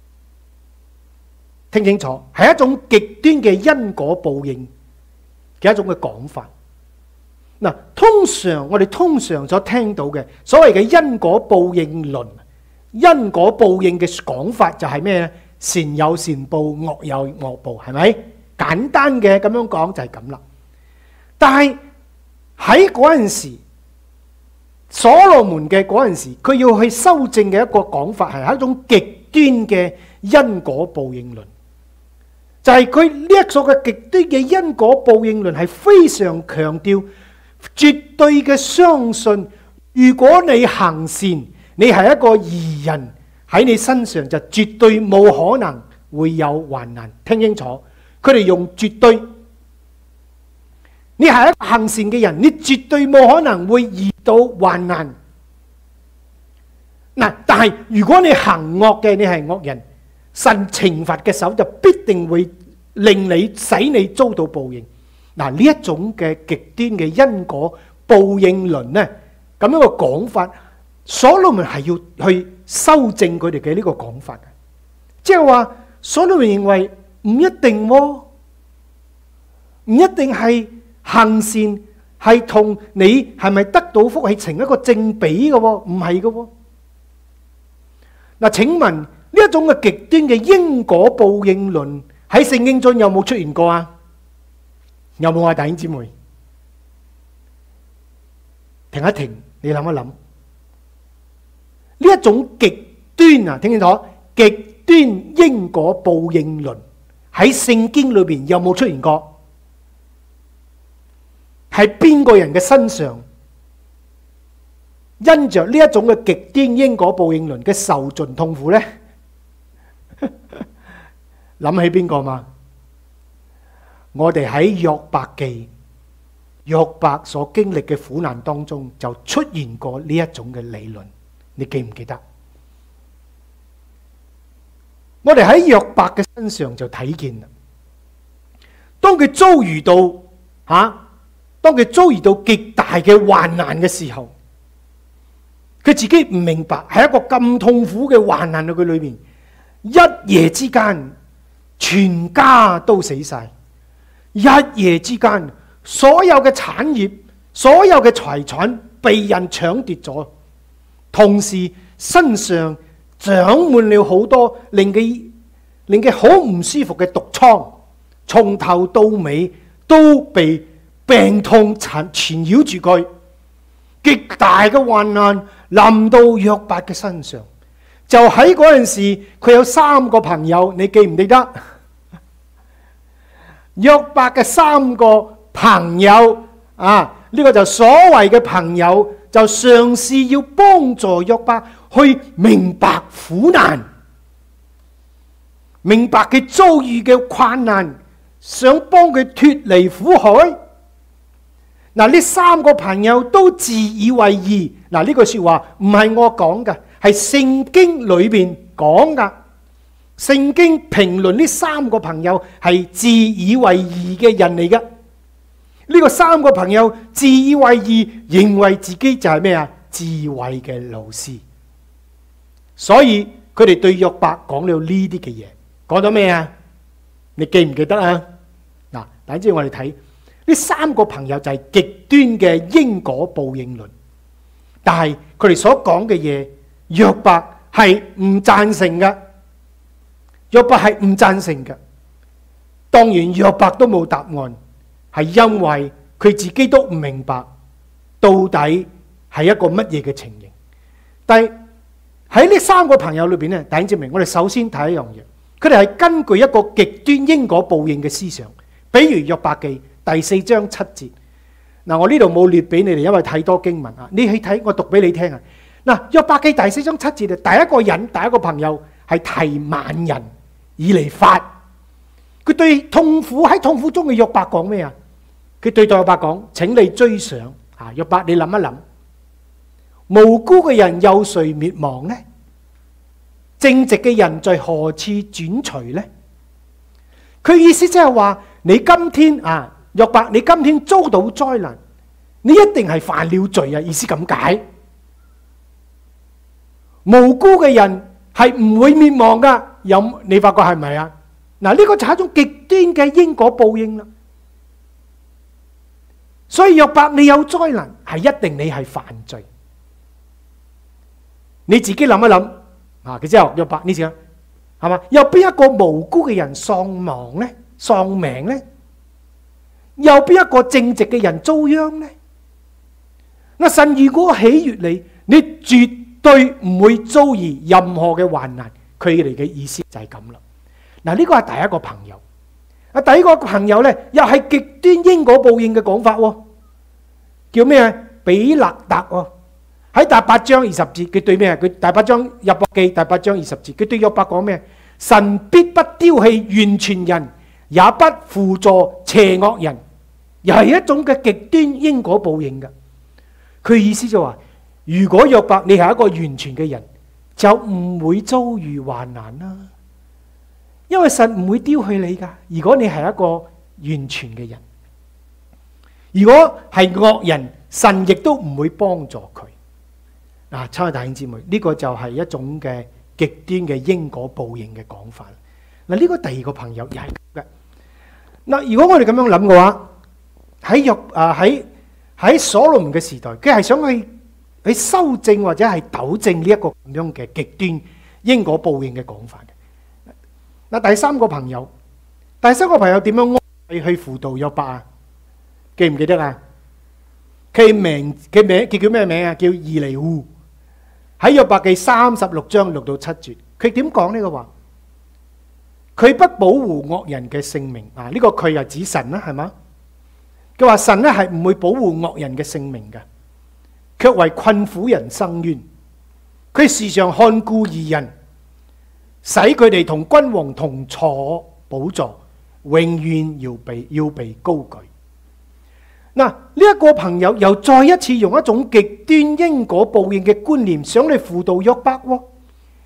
聽清楚，係一種極端嘅因果報應嘅一種嘅講法。嗱，通常我哋通常所聽到嘅所謂嘅因果報應論，因果報應嘅講法就係咩咧？善有善報，惡有惡報，係咪？簡單嘅咁樣講就係咁啦。但係喺嗰陣時，所羅門嘅嗰陣時，佢要去修正嘅一個講法係一種極端嘅因果報應論。就係佢呢一種嘅極端嘅因果報應論係非常強調絕對嘅相信，如果你行善，你係一個義人，喺你身上就絕對冇可能會有患難。聽清楚，佢哋用絕對，你係一個行善嘅人，你絕對冇可能會遇到患難。嗱，但係如果你行惡嘅，你係惡人，神懲罰嘅手就必定會令你使你遭到報應。嗱，呢一種嘅極端嘅因果報應論呢，咁樣嘅講法，所羅門係要去修正佢哋嘅呢個講法嘅，即係話所羅門認為唔一定喎，唔一定係行善係同你係咪得到福氣成一個正比嘅喎，唔係嘅喎。嗱，請問呢一種嘅極端嘅因果報應論喺聖經中有冇出現過啊？有冇啊，弟兄姊妹？停一停，你諗一諗，呢一種極端啊，聽清楚，極端因果報應論喺聖經裏邊有冇出現過？喺邊個人嘅身上因着呢一種嘅極端因果報應論嘅受盡痛苦呢？諗起邊個嘛？我哋喺約伯記，約伯所經歷嘅苦難當中就出現過呢一種嘅理論，你記唔記得？ 我哋喺約伯嘅身上就睇見啦。當佢遭遇到吓、啊，當佢遭遇到極大嘅患難嘅時候，佢自己唔明白，係一個咁痛苦嘅患難喺佢裏面，一夜之間全家都死晒，一夜之間所有嘅產業、所有嘅財產被人搶奪咗，同時身上長滿了好多令佢令佢好唔舒服嘅毒瘡，從頭到尾都被病痛纏纏繞住佢，極大嘅患難臨到約伯嘅身上。就喺嗰陣時，佢有三個朋友，你記唔記得？約伯嘅三個朋友啊，呢個就所謂嘅朋友，就嘗試要幫助約伯去明白苦難，明白佢遭遇嘅困難，想幫佢脫離苦海。嗱，呢三個朋友都自以為義。嗱，呢句說話唔係我講嘅，係聖經裏邊講噶。聖經評論呢三個朋友係自以為義嘅人嚟嘅。呢個三個朋友自以為義，認為自己就係咩啊？智慧嘅老師。所以佢哋對約伯講了呢啲嘅嘢，講咗咩啊？你記唔記得啊？嗱，等陣我哋睇。呢三個朋友就係極端嘅因果報應論，但係佢哋所講嘅嘢，約伯係唔贊成嘅。約伯係唔贊成嘅。當然約伯都冇答案，係因為佢自己都唔明白到底係一個乜嘢嘅情形。但係喺呢三個朋友裏邊咧，弟兄姊妹，我哋首先睇一樣嘢，佢哋係根據一個極端因果報應嘅思想，比如約伯記第四章七節。嗱，我呢度冇列俾你哋，因為太多經文啊。你去睇，我讀俾你聽啊。嗱，約伯記第四章七節，第一個人，第一個朋友係提萬人以利法。佢對痛苦喺痛苦中嘅約伯講咩啊？佢對約伯講：請你追想啊，約伯你諗一諗，無辜嘅人有誰滅亡呢？正直嘅人在何處轉除呢？佢意思即係話，你今天啊。約伯，你今天遭到災難，你一定係犯了罪啊！意思咁解，無辜嘅人係唔會滅亡噶。有你發覺係咪啊？嗱，呢個就係一種極端嘅因果報應啦。所以約伯，你有災難係一定你係犯罪。你自己諗一諗啊！佢之後約伯呢次係嘛？有邊一個無辜嘅人喪亡呢？喪命呢？有邊一個正直嘅人遭殃呢？嗱，神如果喜悅你，你絕對唔會遭遇任何嘅患難。佢哋嘅意思就係咁啦。嗱，呢個係第一個朋友。啊，第二個朋友咧，又係極端因果報應嘅講法，叫咩啊？比勒達喎。喺第八章二十節，佢對咩啊？佢第八章約伯記第八章二十節，佢對約伯講咩？神必不丟棄完全人，也不輔助邪惡人，又係一種嘅極端因果報應嘅。佢意思就話，如果約伯你係一個完全嘅人，就唔會遭遇患難啦。因為神唔會丟棄你噶。如果你係一個完全嘅人，如果係惡人，神亦都唔會幫助佢。嗱，親愛弟兄姊妹，呢個就係一種嘅極端嘅因果報應嘅講法。嗱，呢個第二個朋友又係咁嘅。嗱，如果我哋咁樣諗嘅話，喺約啊喺喺所羅門嘅時代，佢係想去去修正或者係糾正呢一個咁樣嘅極端因果報應嘅講法嘅。嗱，第三個朋友，第三個朋友點樣去去輔導約伯啊？記唔記得啊？佢名佢名佢叫咩名啊？叫以利戶。喺約伯記三十六章六到七節，佢點講呢個話？佢不保護惡人嘅性命啊！呢個佢又指神啦，係嘛？佢話神咧係唔會保護惡人嘅性命嘅，卻為困苦人伸冤。佢時常看顧義人，使佢哋同君王同坐寶座，永遠要被要被高舉。嗱，呢一個朋友又再一次用一種極端因果報應嘅觀念，想嚟輔導約伯喎。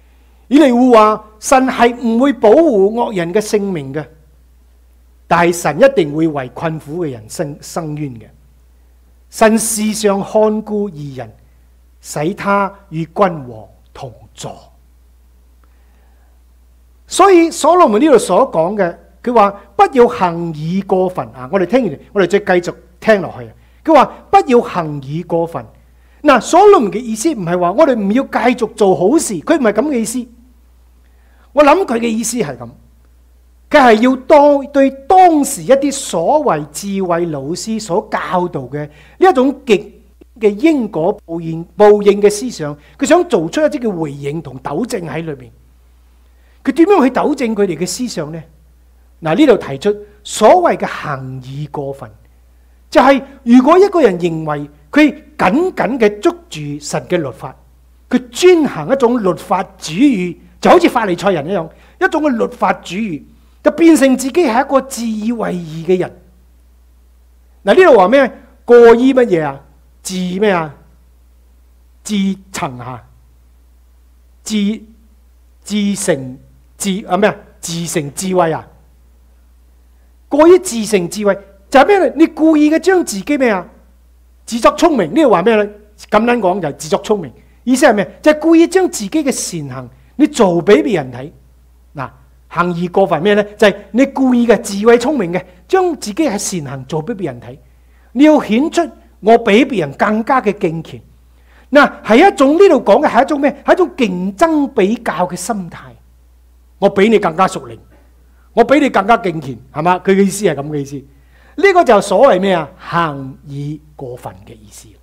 以利戶話神係唔會保護惡人嘅性命嘅，但係神一定會為困苦嘅人伸伸冤嘅。神時常看顧義人，使他與君王同坐。所以所羅門呢度所講嘅，佢話不要行以過分啊！我哋聽完，我哋再繼續聽落去。佢話不要行以過分。嗱，所羅門嘅意思唔係話我哋唔要繼續做好事，佢唔係咁嘅意思。我諗佢嘅意思係咁，佢係要當對當時一啲所謂智慧老師所教導嘅呢一種極嘅因果報應報應嘅思想，佢想做出一啲嘅回應同糾正喺裏面。佢點樣去糾正佢哋嘅思想呢？嗱，呢度提出所謂嘅行以過分，就係如果一個人認為佢緊緊嘅捉住神嘅律法，佢專行一種律法主義，就好似法利賽人一樣，一種嘅律法主義，就變成自己係一個自以為義嘅人。嗱，呢度話咩？過於乜嘢啊？自咩啊？自層下，自自成自啊咩啊？自成智慧啊？過於自成智慧就係咩咧？你故意嘅將自己咩啊？自作聰明，呢度話咩咧？咁樣講就係自作聰明，意思係咩？就係故意將自己嘅善行你做俾別人睇。嗱，行以過分咩咧？就係你故意嘅智慧聰明嘅，將自己嘅善行做俾別人睇。你要顯出我比別人更加嘅敬虔。嗱，係一種呢度講嘅係一種咩？係一種競爭比較嘅心態。我比你更加屬靈，我比你更加敬虔，係嘛？佢嘅意思係咁嘅意思。呢、這個就係所謂咩啊？行以過分嘅意思。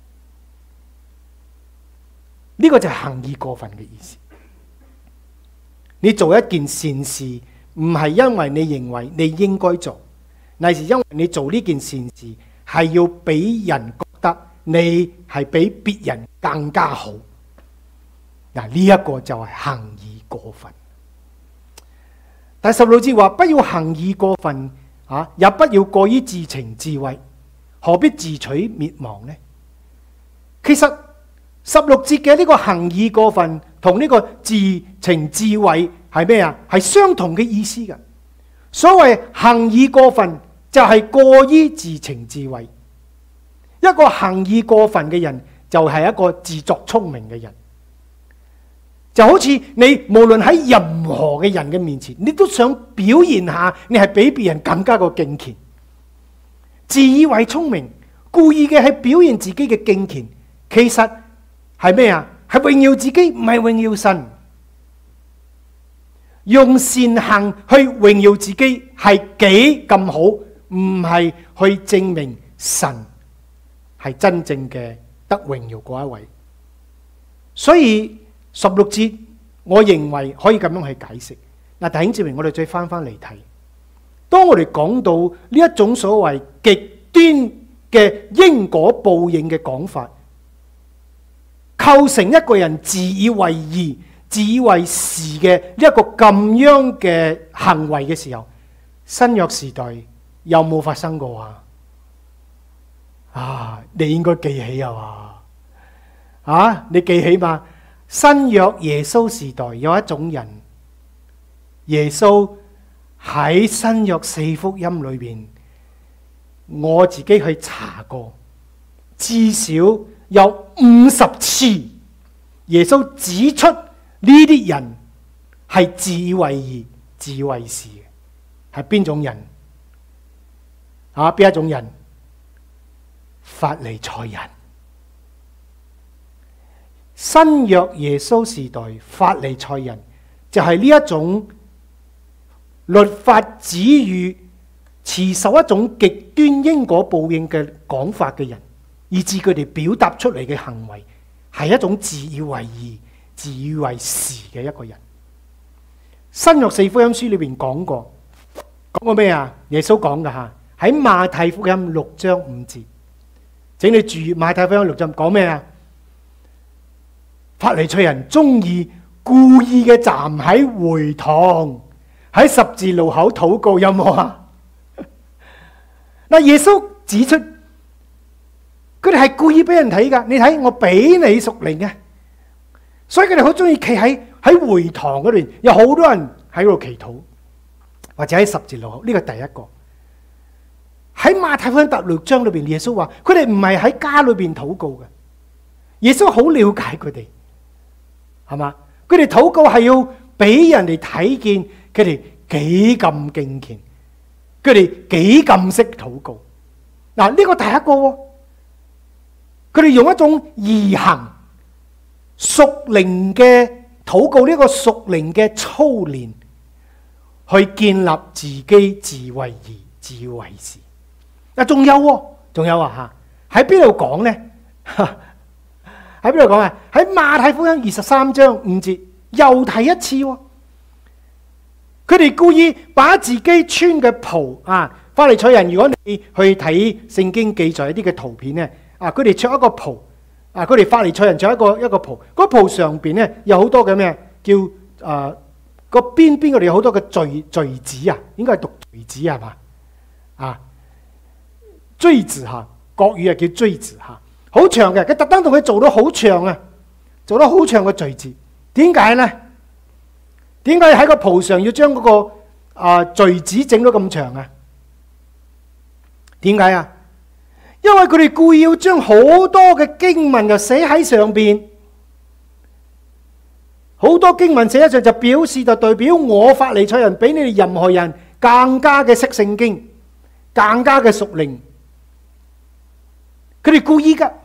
呢、這個就係行以過分嘅意思。你做一件善事，唔係因為你認為你應該做，乃是因為你做呢件善事係要俾人覺得你係比別人更加好。嗱，呢一個就係行以過分。第十六節話：不要行以過分。啊、也不要過於自情自慧，何必自取滅亡呢？其實十六節嘅呢個行以過分同呢個自情自慧係咩啊？係相同嘅意思㗎。所謂行以過分就係過於自情自慧。一個行以過分嘅人就係一個自作聰明嘅人。就好似你無論喺任何嘅人嘅面前，你都想表現下你係比別人更加個敬虔，自以為聰明，故意嘅係表現自己嘅敬虔，其實係咩啊？係榮耀自己，唔係榮耀神。用善行去榮耀自己係幾咁好，唔係去證明神係真正嘅得榮耀嗰一位。所以十六節，我認為可以咁樣去解釋。嗱，弟兄姊妹，我哋再翻翻嚟睇，當我哋講到呢一種所謂極端嘅因果報應嘅講法，構成一個人自以為義、自以為是嘅呢一個咁樣嘅行為嘅時候，新約時代有冇發生過啊？啊，你應該記起啊嘛？啊，你記起嘛？新約耶穌時代有一種人，耶穌喺新約四福音裏邊，我自己去查過，至少有五十次，耶穌指出呢啲人係自以為義、自以為是嘅，係邊種人？啊，邊一種人？法利賽人。新約耶穌時代，法利賽人就係呢一種律法指語、持守一種極端因果報應嘅講法嘅人，以致佢哋表達出嚟嘅行為係一種自以為義、自以為是嘅一個人。新約四福音書裏邊講過，講過咩啊？耶穌講㗎吓，喺馬太福音六章五節，請你注意馬太福音六章講咩啊？法利賽人中意故意嘅站喺會堂，喺十字路口禱告，有冇啊？嗱，耶穌指出佢哋係故意俾人睇噶，你睇我比你屬靈嘅，所以佢哋好中意企喺喺會堂嗰邊有好多人喺度祈禱，或者喺十字路口，呢個第一個。喺馬太福音第六章裏邊，耶穌話佢哋唔係喺家裏邊禱告嘅。耶穌好了解佢哋，係嘛？佢哋禱告係要俾人哋睇見佢哋幾咁敬虔，佢哋幾咁識禱告。嗱，呢個第一個，佢哋用一種易行屬靈嘅禱告，呢個屬靈嘅操練，去建立自己智慧而智慧事。嗱，仲有，仲有啊吓，喺邊度講咧？喺邊度講啊？喺馬太福音二十三章五節又提一次，佢哋故意把自己穿嘅袍啊，法利賽人，如果你去睇聖經記載一啲嘅圖片咧，啊，佢哋着一個袍，啊，佢哋法利賽人着一個一個袍，嗰袍上邊咧有好多嘅咩叫啊個邊邊，佢哋有好多嘅墜墜子啊，應該係讀墜子係嘛啊？錐子吓，國語啊叫錐子吓，好長嘅，佢特登同佢做到好長啊，做到好長嘅錐子。點解咧？點解喺個袍上要將嗰個啊錐子整到咁長啊？點解啊？因為佢哋故意要將好多嘅經文就寫喺上邊，好多經文寫喺上就表示就代表我法利賽人比你哋任何人更加嘅識聖經，更加嘅屬靈。佢哋故意噶，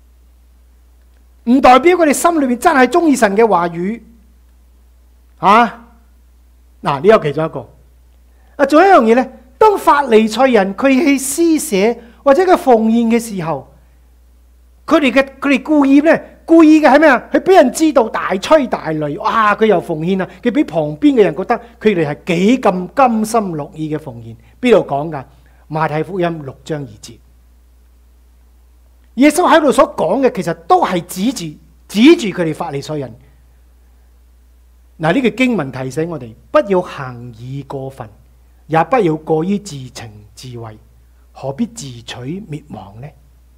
唔代表佢哋心裏面真係中意神嘅話語，啊！嗱，呢個其中一個。啊，仲有一樣嘢咧，當法利賽人佢去施捨或者佢奉獻嘅時候，佢哋嘅佢哋故意咧，故意嘅係咩啊？佢俾人知道大吹大擂，哇！佢又奉獻啊！佢俾旁邊嘅人覺得佢哋係幾咁甘心樂意嘅奉獻。邊度講噶？馬太福音六章二節。耶穌喺度所講嘅，其實都係指住指住佢哋法利賽人。嗱，呢個經文提醒我哋，不要行義過分，也不要過於自逞智慧，何必自取滅亡呢？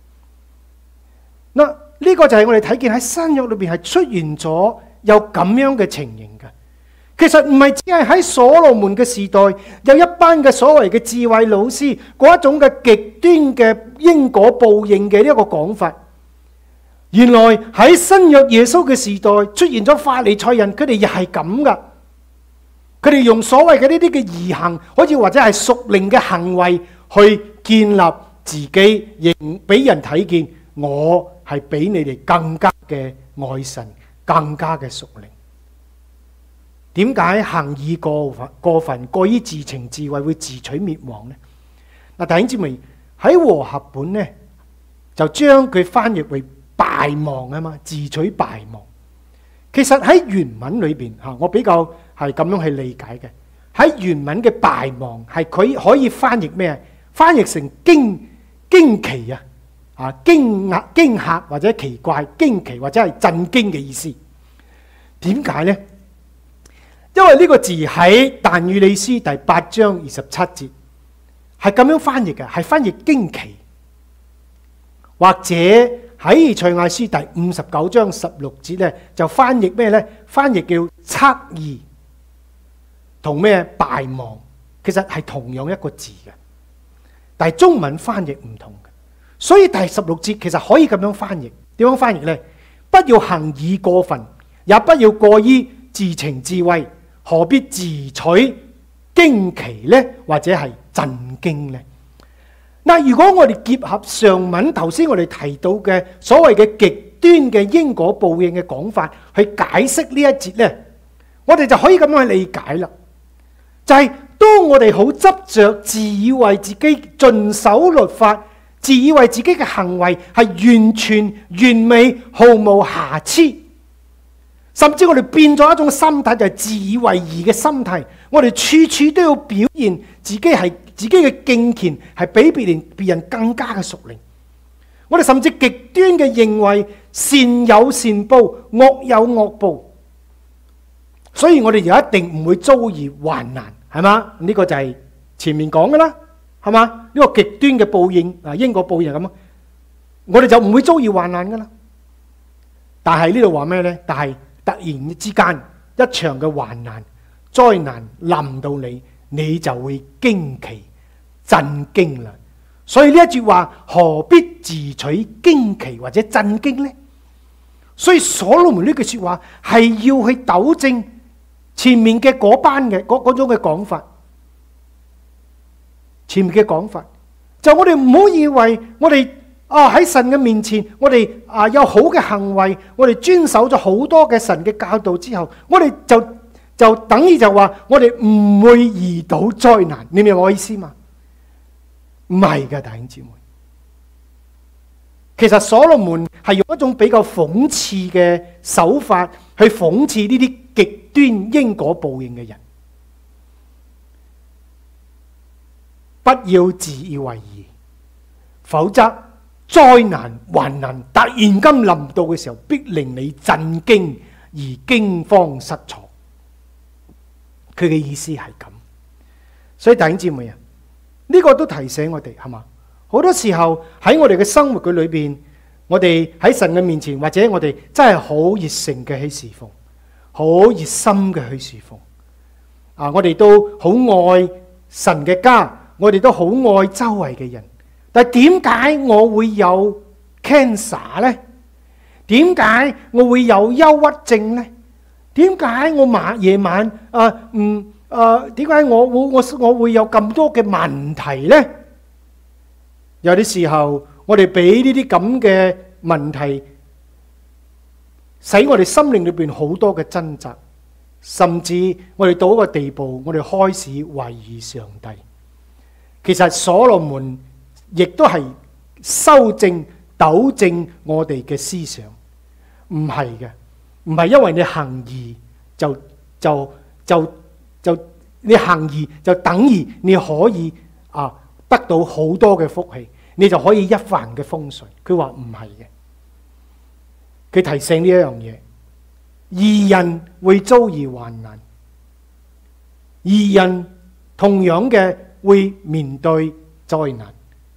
嗱，呢個就係我哋睇見喺新約裏邊係出現咗有咁樣嘅情形嘅。其實唔係只係喺所羅門嘅時代有一班嘅所謂嘅智慧老師嗰一種嘅極端嘅因果報應嘅呢一個講法。原來喺新約耶穌嘅時代出現咗法利賽人，佢哋又係咁噶。佢哋用所謂嘅呢啲嘅義行，好似或者係屬靈嘅行為，去建立自己，亦俾人睇見我係比你哋更加嘅愛神，更加嘅屬靈。點解行義過分過分過於自逞智慧會自取滅亡呢？嗱，弟兄姊妹，喺和合本呢，就將佢翻譯為敗亡啊嘛，自取敗亡。其實喺原文裏邊吓，我比較係咁樣去理解嘅。喺原文嘅敗亡係佢可以翻譯咩？翻譯成驚驚奇啊，啊驚訝驚嚇或者奇怪，驚奇或者係震驚嘅意思。點解呢？因為呢個字喺但以理書第八章二十七節係咁樣翻譯嘅，係翻譯驚奇，或者喺以賽亞書第五十九章十六節咧就翻譯咩咧？翻譯叫測異，同咩敗亡，其實係同樣一個字嘅，但係中文翻譯唔同嘅，所以第十六節其實可以咁樣翻譯。點樣翻譯咧？不要行義過分，也不要過於自逞智慧，何必自取驚奇呢？或者係震驚呢？嗱，如果我哋結合上文頭先我哋提到嘅所謂嘅極端嘅因果報應嘅講法去解釋呢一節呢，我哋就可以咁樣去理解啦。就係當我哋好執着，自以為自己遵守律法，自以為自己嘅行為係完全完美，毫無瑕疵。甚至我哋變咗一種心態，就係自以為義嘅心態。我哋處處都要表現自己係自己嘅敬虔，係比別人別人更加嘅屬靈。我哋甚至極端嘅認為善有善報，惡有惡報。所以我哋就一定唔會遭遇患難，係嘛？呢個就係前面講嘅啦，係嘛？呢個極端嘅報應啊，因果報應咁啊，我哋就唔會遭遇患難噶啦。但係呢度話咩呢？但係突然之間一場嘅患難災難臨到你，你就會驚奇震驚啦。所以呢一句話何必自取驚奇或者震驚呢？所以所羅門呢句說話係要去糾正前面嘅嗰班嘅嗰嗰種嘅講法。前面嘅講法就我哋唔好以為我哋啊喺神嘅面前，我哋啊有好嘅行為，我哋遵守咗好多嘅神嘅教導之後，我哋就就等於就話我哋唔會遇到災難。你明我意思嘛？唔係嘅，弟兄姊妹。其實所羅門係用一種比較諷刺嘅手法去諷刺呢啲極端因果報應嘅人。不要自以為義，否則災難患難突然間臨到嘅時候，必令你震驚而驚慌失措。佢嘅意思係咁。所以弟兄姊妹啊，呢個都提醒我哋，係嘛？好多時候喺我哋嘅生活嘅裏邊，我哋喺神嘅面前，或者我哋真係好熱誠嘅去侍奉，好熱心嘅去侍奉。啊，我哋都好愛神嘅家，我哋都好愛周圍嘅人。但係點解我會有 cancer 呢？點解我會有憂鬱症呢？點解我晚夜晚啊唔啊？點解我我我我會有咁多嘅問題呢？有啲時候，我哋俾呢啲咁嘅問題，使我哋心靈裏邊好多嘅掙扎，甚至我哋到一個地步，我哋開始懷疑上帝。其實所羅門亦都係修正、糾正我哋嘅思想，唔係嘅，唔係因為你行義就就就就你行義就等於你可以啊。得到好多嘅福氣，你就可以一帆嘅風順。佢話唔係嘅，佢提醒呢一樣嘢：義人會遭遇患難，義人同樣嘅會面對災難。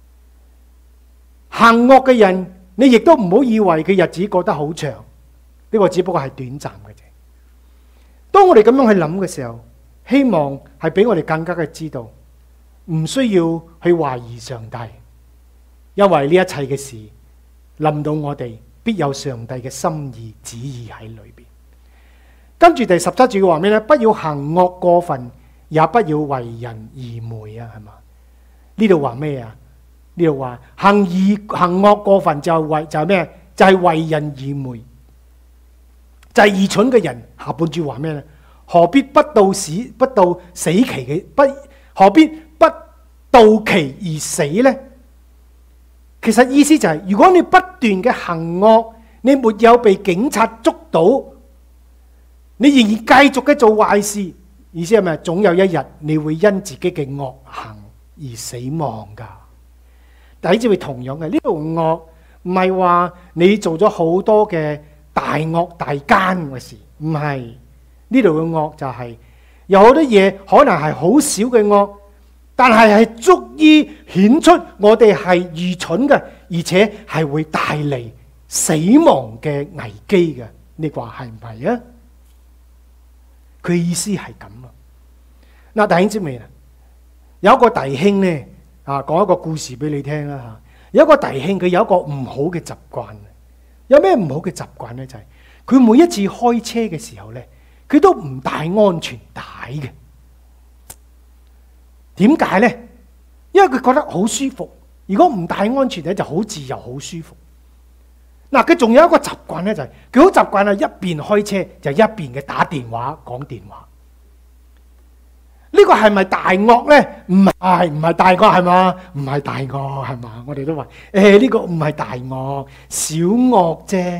行惡嘅人，你亦都唔好以為佢日子過得好長，呢個只不過係短暫嘅啫。當我哋咁樣去諗嘅時候，希望係俾我哋更加嘅知道。唔需要去懷疑上帝，因為呢一切嘅事臨到我哋，必有上帝嘅心意旨意喺裏邊。跟住第十七節話咩呢？不要行惡過分，也不要為人愚昧啊，係嘛？呢度話咩啊？呢度話行義行惡過分就係為就係咩？就係、是、為人愚昧，就係、是、愚蠢嘅人。下半句話咩呢？何必不到死不到死期嘅不何必？不到期而死呢？其實意思就係、是，如果你不斷嘅行惡，你沒有被警察捉到，你仍然繼續嘅做壞事，意思係咪？總有一日你會因自己嘅惡行而死亡噶。但係只會同樣嘅，呢度惡唔係話你做咗好多嘅大惡大奸嘅事，唔係。呢度嘅惡就係、是、有好多嘢可能係好少嘅惡。但係係足以顯出我哋係愚蠢嘅，而且係會帶嚟死亡嘅危機嘅。你話係唔係啊？佢意思係咁啊。嗱，弟兄姊妹啊，有一個弟兄咧啊，講一個故事俾你聽啦吓。有一個弟兄佢有一個唔好嘅習慣，有咩唔好嘅習慣咧？就係、是、佢每一次開車嘅時候咧，佢都唔帶安全帶嘅。點解呢？因為佢覺得好舒服。如果唔帶安全帶就好自由、好舒服。嗱，佢仲有一個習慣呢，就係佢好習慣啊，一邊開車就一邊嘅打電話講電話。呢個係咪大惡呢？唔係，唔係大惡係嘛？唔係大惡係嘛？我哋都話誒，呢個唔係大惡，小惡啫。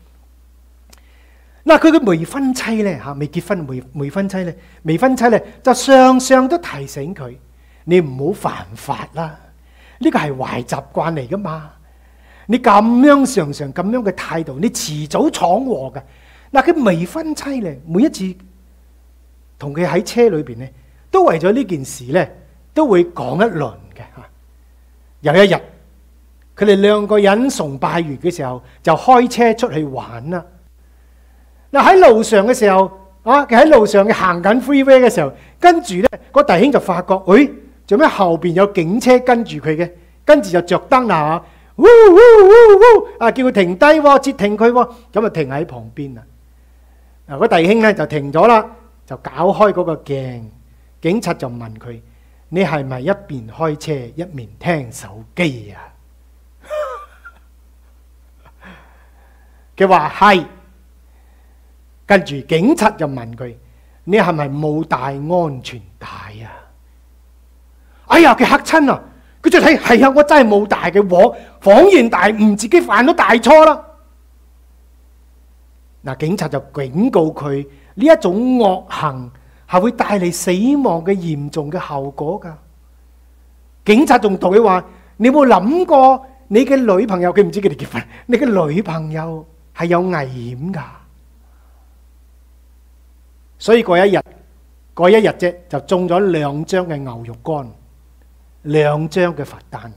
嗱，佢嘅未婚妻呢，吓，未結婚未未婚妻呢，未婚妻呢，就常常都提醒佢。你唔好犯法啦，呢個係壞習慣嚟噶嘛。你咁樣常常咁樣嘅態度，你遲早闖禍噶。嗱，佢未婚妻咧，每一次同佢喺車裏邊咧，都為咗呢件事咧，都會講一輪嘅吓。有一日，佢哋兩個人崇拜完嘅時候，就開車出去玩啦。嗱，喺路上嘅時候， 啊，佢喺路上行緊 freeway 嘅時候，跟住咧個弟兄就發覺，誒，做咩後邊有警車跟住佢嘅？跟住就着燈啦，嗚嗚嗚嗚，啊叫佢停低喎，截停佢喎，咁啊停喺旁邊啦。嗱，個弟兄咧就停咗啦，就搞開嗰個鏡，警察就問佢：你係咪一邊開車一邊聽手機啊？佢話係。跟住警察就問佢：你係咪冇帶安全帶啊？哎呀，佢嚇親啊！佢就睇，係啊，我真係冇帶嘅，我恍然大悟，自己犯咗大錯啦。嗱，警察就警告佢，呢一種惡行係會帶嚟死亡嘅嚴重嘅後果噶。警察仲同佢話：你有冇諗過你嘅女朋友？佢唔知佢哋結婚，你嘅女朋友係有危險噶。所以嗰一日，嗰一日啫，就中咗兩張嘅牛肉乾，兩張嘅罰單。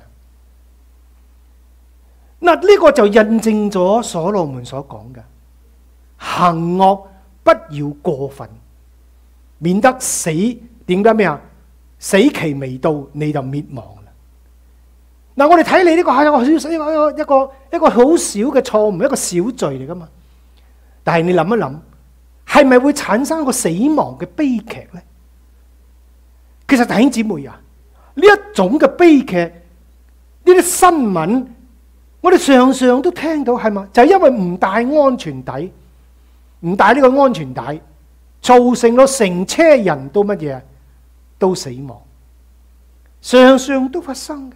嗱，呢個就印證咗所羅門所講嘅：行惡不要過分，免得死。點解咩啊？死期未到你就滅亡啦。嗱，我哋睇你呢個係一個小一個一個一個好小嘅錯誤，一個小罪嚟噶嘛。但係你諗一諗。係咪會產生一個死亡嘅悲劇呢？其實弟兄姊妹啊，呢一種嘅悲劇，呢啲新聞，我哋常常都聽到，係嘛？就係因為唔帶安全帶，唔帶呢個安全帶，造成咗成車人都乜嘢，都死亡，常常都發生嘅。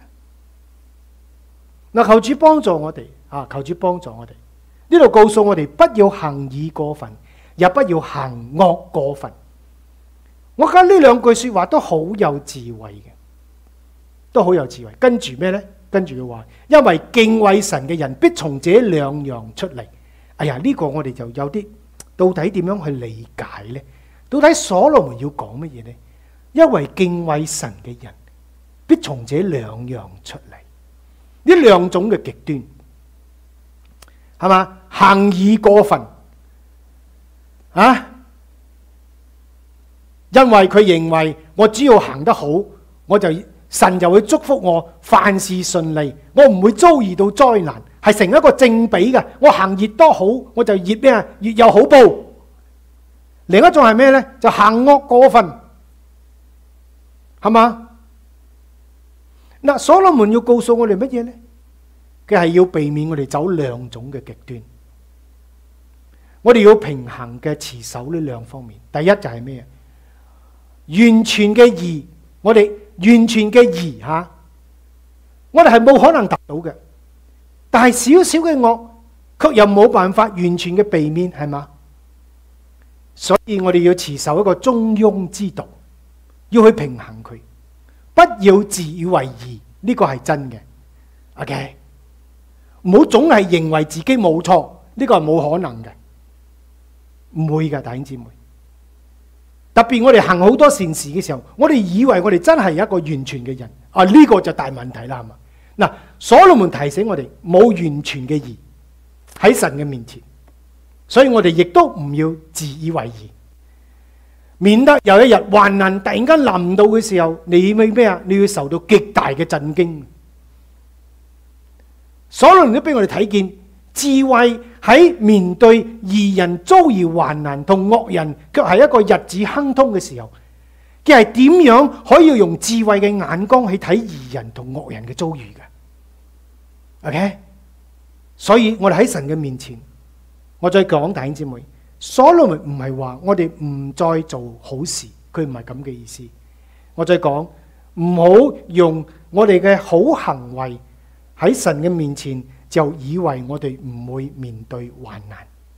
嗱，求主幫助我哋啊！求主幫助我哋。呢度告訴我哋，不要行義過分。也不要行惡過分。我覺得呢兩句說話都好有智慧嘅，都好有智慧。跟住咩呢？跟住佢話，因為敬畏神嘅人必從這兩樣出嚟。哎呀，呢個我哋就有啲到底點樣去理解呢？到底所羅門要講乜嘢呢？因為敬畏神嘅人必從這兩樣出嚟。呢兩種嘅極端，係嘛？行義過分。啊！因為佢認為我只要行得好，我就神就會祝福我，凡事順利，我唔會遭遇到災難，係成一個正比嘅。我行越多好，我就越咩啊？越有好報。另一種係咩呢？就行惡過分，係嘛？嗱，所羅門要告訴我哋乜嘢呢？佢係要避免我哋走兩種嘅極端。我哋要平衡嘅持守呢兩方面。第一就係咩？完全嘅義，我哋完全嘅義吓，我哋係冇可能達到嘅。但係少少嘅惡，卻又冇辦法完全嘅避免，係嘛？所以我哋要持守一個中庸之道，要去平衡佢，不要自以為義，呢個係真嘅。OK， 唔好總係認為自己冇錯，呢個係冇可能嘅。唔會噶，弟兄姊妹。特別我哋行好多善事嘅時候，我哋以為我哋真係一個完全嘅人，啊呢個就大問題啦，係嘛？嗱，所羅門提醒我哋冇完全嘅義喺神嘅面前，所以我哋亦都唔要自以為義，免得有一日患難突然間臨到嘅時候，你會咩啊？你要受到極大嘅震驚。所羅門都俾我哋睇見智慧。喺面對義人遭遇患難同惡人卻係一個日子亨通嘅時候，佢係點樣可以用智慧嘅眼光去睇義人同惡人嘅遭遇嘅 ？OK， 所以我哋喺神嘅面前，我再講弟兄姊妹，所羅門唔係話我哋唔再做好事，佢唔係咁嘅意思。我再講，唔好用我哋嘅好行為喺神嘅面前。就以為我哋唔會面對患難，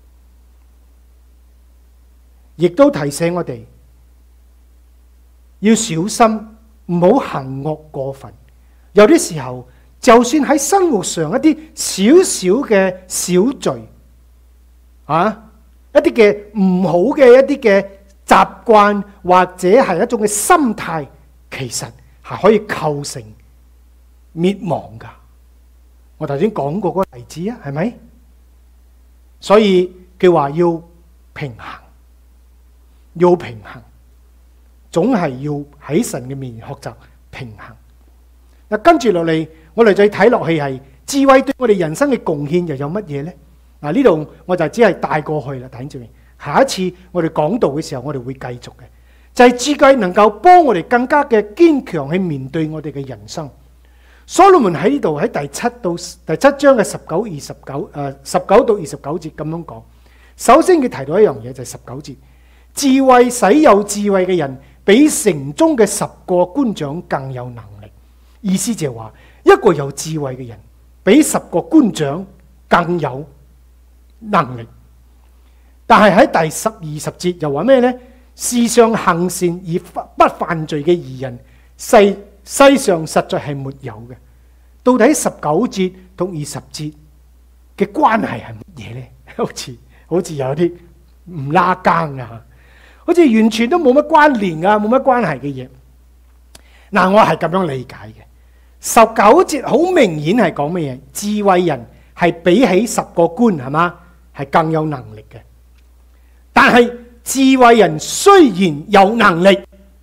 亦都提醒我哋要小心，唔好行惡過分。有啲時候，就算喺生活上一啲少少嘅小罪，啊，一啲嘅唔好嘅一啲嘅習慣或者係一種嘅心態，其實係可以構成滅亡噶。我頭先講過嗰個例子啊，係咪？所以佢話要平衡， 要平衡，總係要喺神嘅面前學習平衡。嗱，跟住落嚟，我哋再睇落去係智慧對我哋人生嘅貢獻又有乜嘢呢？嗱，呢度我就只係帶過去啦，弟兄姊妹。下一次我哋講道嘅時候，我哋會繼續嘅，就係智慧能夠幫我哋更加嘅堅強去面對我哋嘅人生。所羅門喺呢度喺第七到第七章嘅十九、二十九誒十九到二十九節咁樣講。首先佢提到一樣嘢就係十九節，智慧使有智慧嘅人比城中嘅十個官長更有能力。意思就係話一個有智慧嘅人比十個官長更有能力。但係喺第十二十節又話咩呢？世上行善而不犯罪嘅義人，世世上實在係沒有嘅。到底十九節同二十節嘅關係係乜嘢呢？好似好似有啲唔拉更啊，好似完全都冇乜關聯啊，冇乜關係嘅嘢。嗱，我係咁樣理解嘅。十九節好明顯係講乜嘢？智慧人係比起十個官係嘛，係更有能力嘅。但係智慧人雖然有能力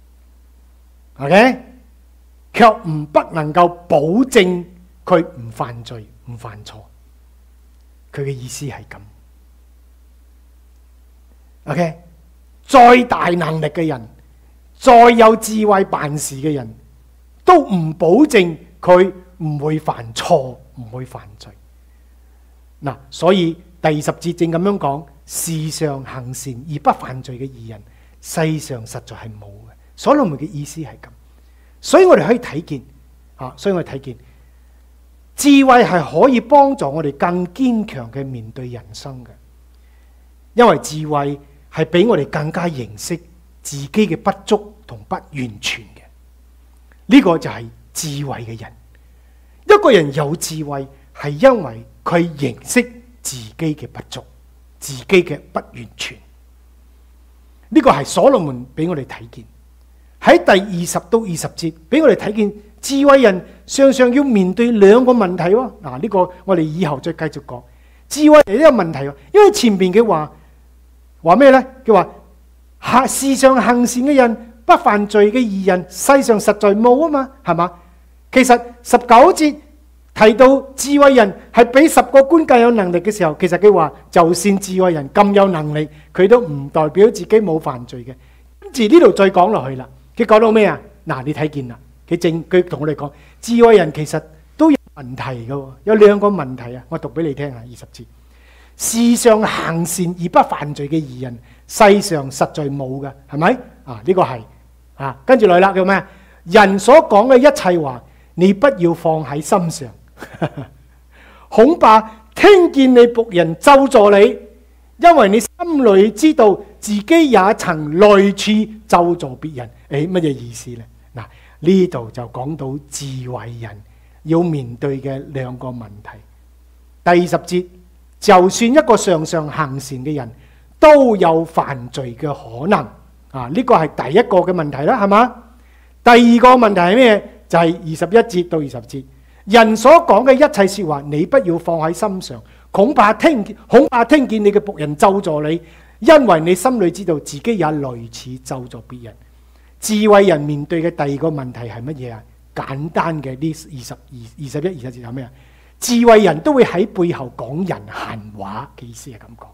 ，OK， 卻唔不能夠保證佢唔犯罪、唔犯錯。佢嘅意思係咁。OK， 再大能力嘅人，再有智慧辦事嘅人，都唔保證佢唔會犯錯、唔會犯罪。嗱，所以第二十節正咁樣講。世上行善而不犯罪嘅義人，世上實在係冇嘅。所羅門嘅意思係咁，所以我哋可以睇見啊，所以我哋睇見智慧係可以幫助我哋更堅強嘅面對人生嘅，因為智慧係俾我哋更加認識自己嘅不足同不完全嘅。呢個就係智慧嘅人。一個人有智慧係因為佢認識自己嘅不足。自己嘅不完全，呢個係所羅門俾我哋睇見。喺第二十到二十節俾我哋睇見，智慧人常常要面對兩個問題喎。嗱，呢個我哋以後再繼續講。智慧係一個問題，因為前邊嘅話話咩呢？佢話行世上行善嘅人，不犯罪嘅義人，世上實在冇啊嘛，係嘛？其實十九節提到智慧人係比十個官更有能力嘅時候，其實佢話就算智慧人咁有能力，佢都唔代表自己冇犯罪嘅。跟住呢度再講落去啦，佢講到咩啊？嗱，你睇見啦，佢正佢同我哋講，智慧人其實都有問題嘅，有兩個問題啊，我讀俾你聽啊，二十節。世上行善而不犯罪嘅義人，世上實在冇嘅，係咪？啊，呢個係啊，跟住來啦，叫咩？人所講嘅一切話，你不要放喺心上。恐怕聽見你僕人咒詛你，因為你心裏知道自己也曾類似咒詛別人。誒，乜嘢意思呢？嗱，呢度就講到智慧人要面對嘅兩個問題。第二十節，就算一個常常行善嘅人，都有犯罪嘅可能。啊，呢個係第一個嘅問題啦，係嘛？第二個問題係咩？就係二十一節到二十節。人所講嘅一切說話，你不要放喺心上，恐怕聽恐怕聽見你嘅僕人咒詛你，因為你心裏知道自己也類似咒詛別人。智慧人面對嘅第二個問題係乜嘢啊？簡單嘅呢二十二、二十一、二十節係咩啊？智慧人都會喺背後講人閒話嘅意思係咁講。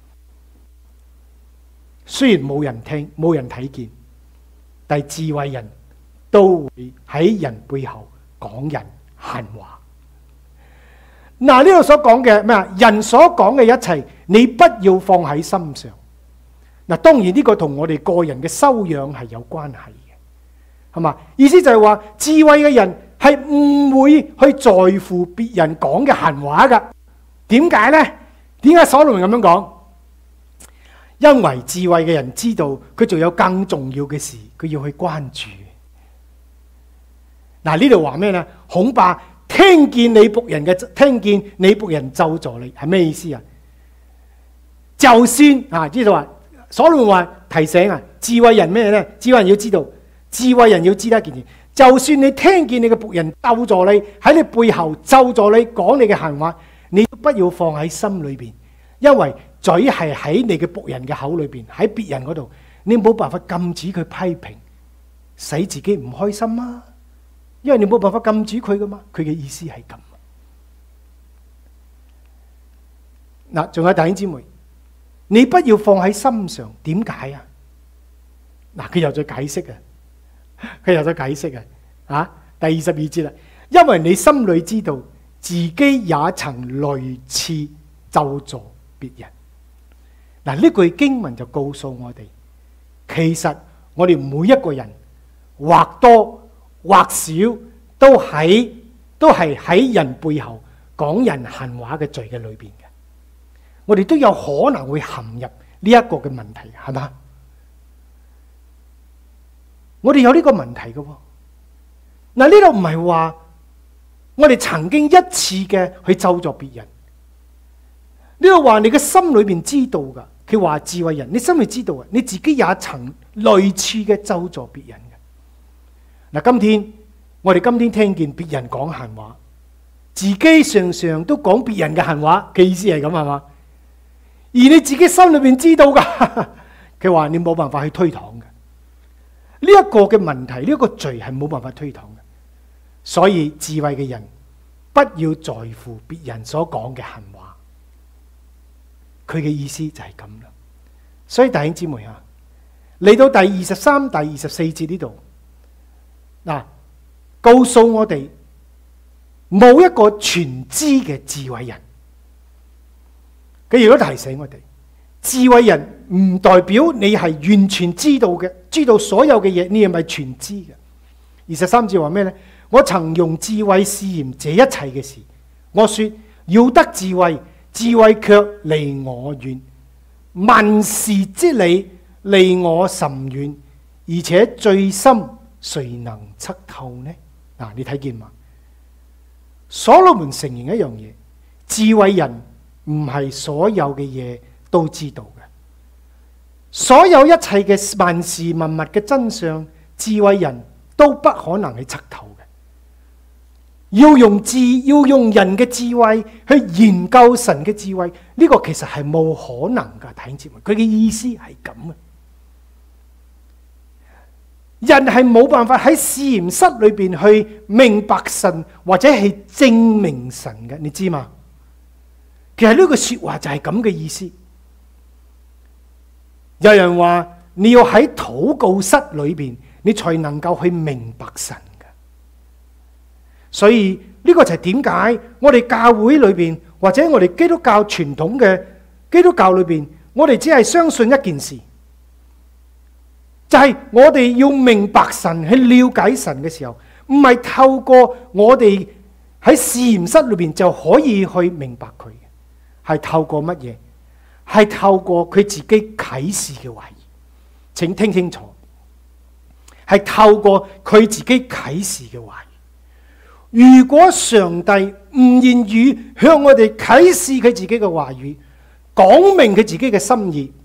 雖然冇人聽、冇人睇見，但係智慧人都會喺人背後講人閒話。嗱，呢度所講嘅咩啊？人所講嘅一切，你不要放喺心上。嗱，當然呢個同我哋個人嘅修養係有關係嘅，係嘛？意思就係話，智慧嘅人係唔會去在乎別人講嘅閒話噶。點解呢？點解所羅門咁樣講？因為智慧嘅人知道佢仲有更重要嘅事，佢要去關注。嗱，呢度話咩呢？恐怕聽見你僕人嘅，聽見你僕人咒詛你，係咩意思啊？就算啊，知道話所羅門話提醒啊，智慧人咩呢？智慧人要知道，智慧人要知得一件事，就算你聽見你嘅僕人咒詛你，喺你背後咒詛你，講你嘅閒話，你都不要放喺心裏邊，因為嘴係喺你嘅僕人嘅口裏邊，喺別人嗰度， 你冇辦法禁止佢批評，使自己唔開心啊！因為你冇辦法禁止佢噶嘛，佢嘅意思係咁。嗱，仲有弟兄姊妹，你不要放喺心上，點解啊？嗱，佢又再解釋啊，佢又再解釋啊，啊，第二十二節啦，因為你心裏知道自己也曾類似咒詛別人。嗱，呢句經文就告訴我哋，其實我哋每一個人或多或少都喺都係喺人背後講人閒話嘅罪嘅裏邊嘅，我哋都有可能會陷入呢一個嘅問題，係嘛？我哋有呢個問題嘅喎。嗱，呢度唔係話我哋曾經一次嘅去咒詛別人，呢度話你嘅心裏邊知道噶。佢話智慧人，你心裏知道啊，你自己也曾類似嘅咒詛別人嘅。嗱，今天我哋今天聽見別人講閒話，自己常常都講別人嘅閒話嘅意思係咁，係嘛？而你自己心裏邊知道噶，佢話你冇辦法去推搪嘅。呢一個嘅問題，呢一個罪係冇辦法推搪嘅。所以智慧嘅人不要在乎別人所講嘅閒話。佢嘅意思就係咁啦。所以弟兄姊妹啊，嚟到第二十三、第二十四節呢度，嗱，告訴我哋冇一個全知嘅智慧人。佢如果提醒我哋，智慧人唔代表你係完全知道嘅，知道所有嘅嘢，你係咪全知嘅？二十三節話咩呢？我曾用智慧試驗這一切嘅事，我說要得智慧，智慧卻離我遠，萬事之理離我甚遠，而且最深誰能測透呢？嗱、啊，你睇見嘛？所羅門承認一樣嘢，智慧人唔係所有嘅嘢都知道嘅，所有一切嘅萬事萬物嘅真相，智慧人都不可能去測透嘅。要用智，要用人嘅智慧去研究神嘅智慧，呢個其實係冇可能噶。弟兄姊妹，佢嘅意思係咁嘅。人係冇辦法喺試驗室裏邊去明白神或者係證明神嘅，你知嘛？其實呢句說話就係咁嘅意思。有人話你要喺禱告室裏邊，你才能夠去明白神。所以呢個就係點解我哋教會裏邊或者我哋基督教傳統嘅基督教裏邊，我哋只係相信一件事，就係我哋要明白神，去了解神嘅時候，唔係透過我哋喺試驗室裏邊就可以去明白佢嘅，係透過乜嘢？係透過佢自己啟示嘅話語。請聽清楚，係透過佢自己啟示嘅話語。如果上帝唔願意向我哋啟示佢自己嘅話語，講明佢自己嘅心意，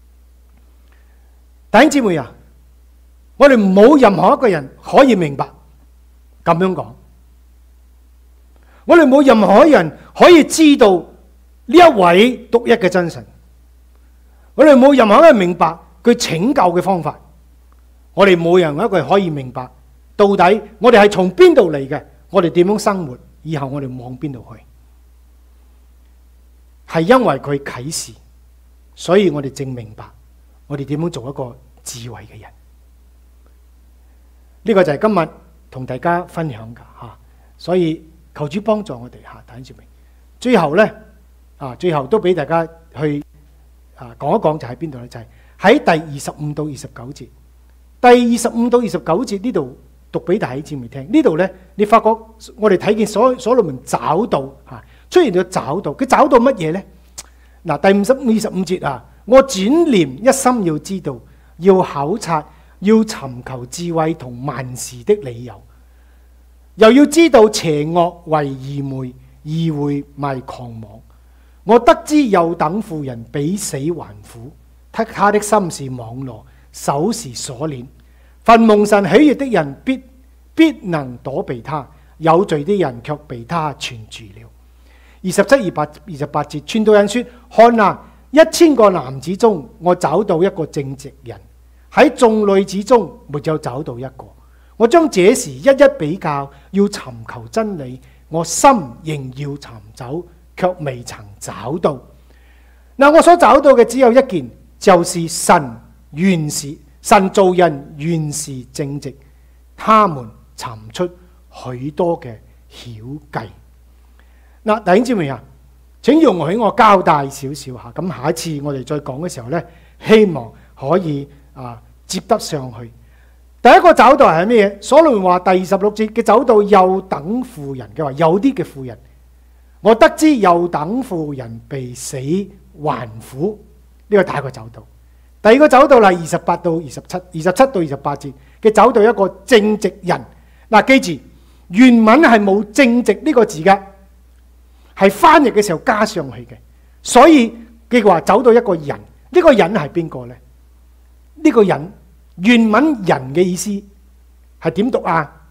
弟兄姊妹啊，我哋冇任何一個人可以明白。咁樣講，我哋冇任何一人可以知道呢一位獨一嘅真神，我哋冇任何一個人明白佢拯救嘅方法，我哋冇任何一個人可以明白到底我哋係從邊度嚟嘅。我哋點樣生活？以後我哋往邊度去？係因為佢啟示，所以我哋正明白我哋點樣做一個智慧嘅人。呢個就係今日同大家分享噶吓，所以求主幫助我哋吓，弟兄姊妹。最後呢，啊，最後都俾大家去啊講一講，就喺邊度呢？就係喺第二十五到二十九節。第二十五到二十九節呢度。讀俾弟兄姊妹聽，呢度呢，你發覺我哋睇見所所羅門找到吓，出現咗找到，佢找到乜嘢呢？嗱，第五十二十五節啊，我轉念一心要知道，要考察，要尋求智慧同萬事的理由，又要知道邪惡為愚昧，義會賣狂妄。我得知有等婦人比死還苦，他他的心是網羅，手是鎖鏈。凡蒙神喜悅的人必必能躲避他，有罪的人卻被他纏住了。二十七、二八、二十八節，傳道人說：看啊，一千個男子中，我找到一個正直人， 喺眾女子中沒有找到一個。我將這事一一比較，要尋求真理，我心仍要尋找，卻未曾找到。嗱，我所找到嘅只有一件，就是神原是神造人原是正直，他們尋出許多嘅曉計。嗱，弟兄姊妹啊，請容許我交代少少吓，咁下一次我哋再講嘅時候呢，希望可以啊接得上去。第一個找到係咩嘢？所羅門話第二十六節嘅找到幼等婦人嘅話，有啲嘅婦人，我得知幼等婦人被死還苦，呢、這個第一個找到。第二個找到係二十八到二十七，二十七到二十八節嘅找到一個正直人。嗱，記住原文係冇正直呢個字噶，係翻譯嘅時候加上去嘅，所以嘅話找到一個人，呢、這個人係邊個呢？呢、這個人。原文人嘅意思係點讀啊？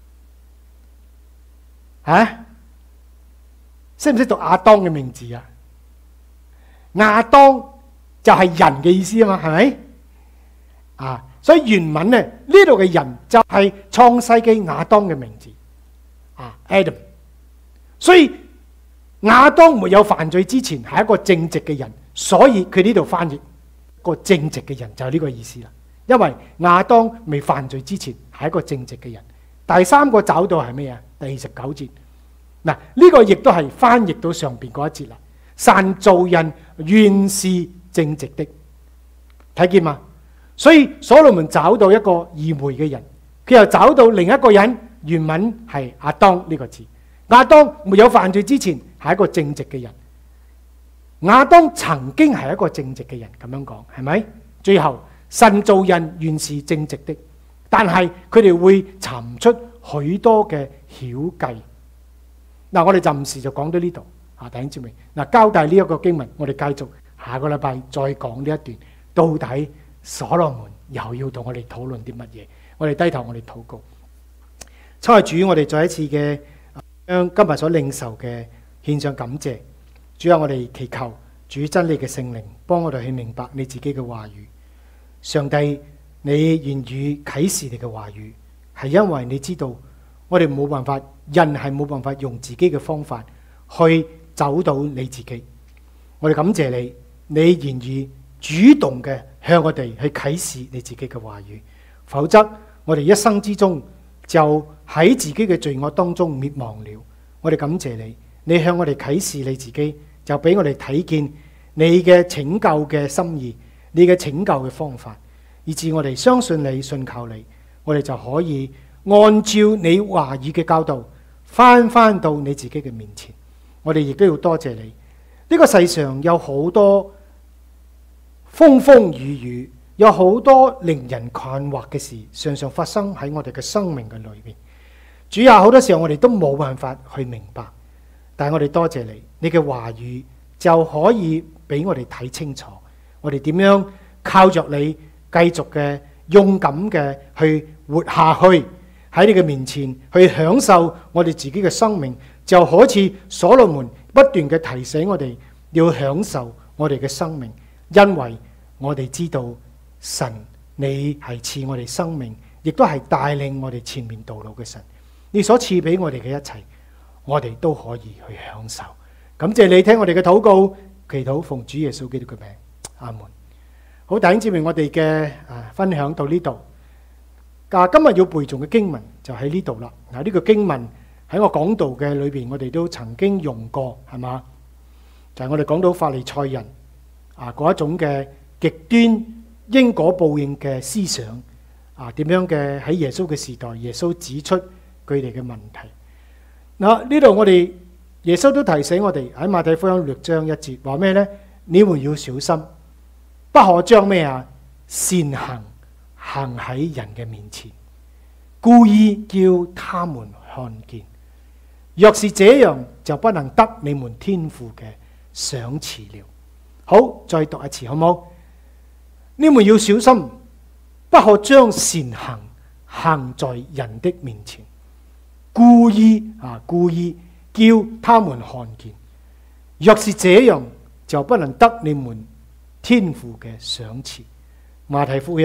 啊？識唔識讀亞當嘅名字啊？亞當就係人嘅意思啊嘛，係咪？啊，所以原文咧呢度嘅人就係創世記亞當嘅名字啊 ，Adam。所以亞當沒有犯罪之前係一個正直嘅人，所以佢呢度翻譯一個正直嘅人就係呢個意思啦。因為亞當未犯罪之前係一個正直嘅人。第三個找到係咩啊？第二十九節嗱，呢個亦都係翻譯到上邊嗰一節啦。神造人原是正直的，睇見嘛？所以所羅門找到一個愚昧嘅人，佢又找到另一個人，原文係亞當呢個字。亞當沒有犯罪之前係一個正直嘅人，亞當曾經係一個正直嘅人，咁樣講係咪？最後神造人原是正直的，但係佢哋會尋出許多嘅曉計。嗱，我哋暫時就講到呢度啊，弟兄姊妹。嗱，交代呢一個經文，我哋繼續下個禮拜再講呢一段，到底所羅門又要同我哋討論啲乜嘢？我哋低頭，我哋禱告。親愛主，我哋再一次嘅將今日所領受嘅獻上感謝。主啊，我哋祈求主真理嘅聖靈幫我哋去明白你自己嘅話語。上帝，你願意啟示你嘅話語，係因為你知道我哋冇辦法，人係冇辦法用自己嘅方法去走到你自己。我哋感謝你，你願意主動嘅向我哋去啟示你自己嘅話語，否則我哋一生之中就喺自己嘅罪惡當中滅亡了。我哋感謝你，你向我哋啟示你自己，就俾我哋睇見你嘅拯救嘅心意，你嘅拯救嘅方法，以致我哋相信你，信靠你，我哋就可以按照你話語嘅教導翻翻到你自己嘅面前。我哋亦都要多謝你。呢個世上有好多風風雨雨，有好多令人困惑嘅事，常常發生喺我哋嘅生命嘅裏面。主啊，好多時候我哋都冇辦法去明白，但係我哋多謝你，你嘅話語就可以俾我哋睇清楚。我哋點樣靠着你繼續嘅勇敢嘅去活下去，喺你嘅面前去享受我哋自己嘅生命，就好似所羅門不斷嘅提醒我哋要享受我哋嘅生命，因為我哋知道神你係賜我哋生命，亦都係帶領我哋前面道路嘅神。你所賜俾我哋嘅一切，我哋都可以去享受。感謝你聽我哋嘅禱告，祈禱奉主耶穌基督嘅名。阿門。好，弟兄姊妹，我哋嘅啊分享到呢度。啊，今日要背誦嘅經文就喺呢度啦。嗱，呢個經文喺我講道嘅裏邊，我哋都曾經用過，係嘛？就係我哋講到法利賽人啊嗰一種嘅極端因果報應嘅思想啊，點樣嘅喺耶穌嘅時代，耶穌指出佢哋嘅問題。嗱，呢度我哋耶穌都提醒我哋喺馬太福音六章一節話咩呢？你們要小心，不可將咩啊善行行喺人嘅面前，故意叫他們看見。若是這樣，就不能得你們天父嘅賞賜了。好，再讀一次好冇？你們要小心，不可將善行行在人的面前，故意啊故意叫他們看見。若是這樣，就不能得你們天父嘅賞賜。馬太福音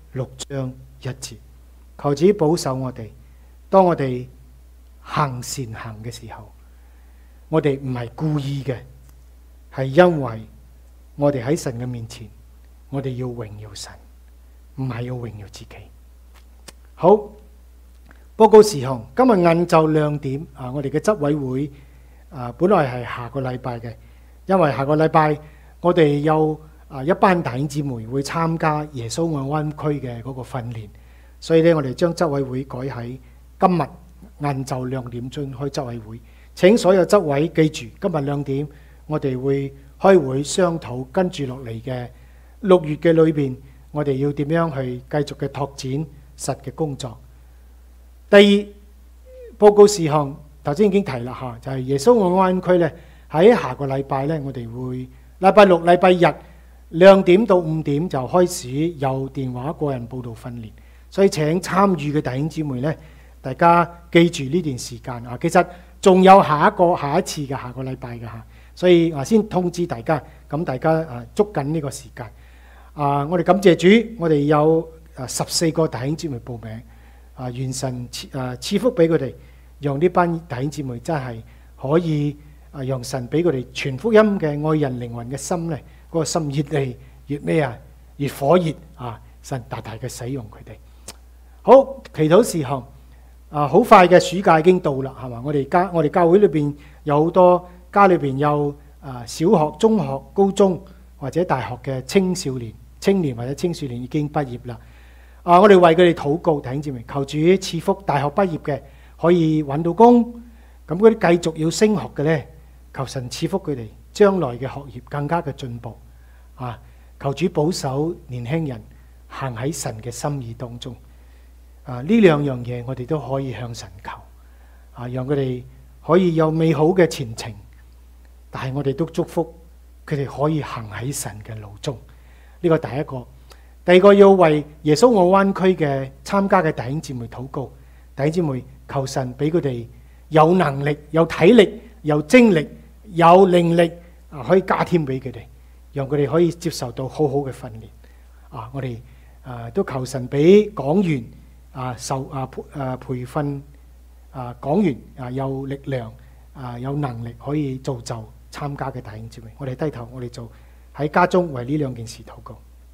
六章一節。求主保守我哋，當我哋行善行嘅時候，我哋唔係故意嘅，係因為我哋喺神嘅面前，我哋要榮耀神，唔係要榮耀自己。好，報告事項，今日晏晝兩點啊，我哋嘅執委會啊，本來係下個禮拜嘅，因為下個禮拜我哋有啊一班弟兄姊妹會參加耶穌愛灣區嘅嗰個訓練，所以咧我哋將執委會改喺今日晏晝兩點鐘開執委會。請所有執委記住，今日兩點我哋會開會商討跟住落嚟嘅六月嘅裏邊，我哋要點樣去繼續嘅拓展實嘅工作。第二，報告事項頭先已經提啦嚇，就係、是、耶穌愛灣區咧喺下個禮拜咧，我哋會禮拜六、禮拜日兩點到五點就開始有電話個人報道訓練，所以請參與嘅弟兄姊妹咧，大家記住呢段時間啊。其實仲有下一個下一次嘅下個禮拜嘅嚇，所以啊先通知大家，咁大家啊捉緊呢個時間啊！我哋感謝主，我哋有啊十四個弟兄姊妹報名啊，願神賜啊賜福俾佢哋，讓呢班弟兄姊妹真係可以啊，讓神俾佢哋傳福音嘅愛人靈魂嘅心咧，嗰、那個心越嚟越咩啊，越火熱啊！神大大嘅使用佢哋。好，祈禱事項。啊！好快嘅暑假已經到啦，係嘛？我哋家我哋教會裏邊有好多家裏邊有啊小學、中學、高中或者大學嘅青少年、青年或者青少年已經畢業啦。啊！我哋為佢哋禱告，弟兄姊妹，求主賜福，大學畢業嘅可以揾到工，咁嗰啲繼續要升學嘅呢，求神賜福佢哋，將來嘅學業更加嘅進步。啊！求主保守年輕人行喺神嘅心意當中。啊！呢兩樣嘢我哋都可以向神求，啊，讓佢哋可以有美好嘅前程。但係我哋都祝福佢哋可以行喺神嘅路中。呢個第一個，第二個要為耶穌愛灣區嘅參加嘅弟兄姊妹禱告。弟兄姊妹，求神俾佢哋有能力、有體力、有精力、有靈力啊，可以加添俾佢哋，讓佢哋可以接受到好好嘅訓練。啊，我哋啊都求神俾講員。啊受啊培啊培訓啊講員啊有力量啊有能力可以造就參加嘅弟兄姊妹，我哋低頭，我哋做喺家中為呢兩件事禱告。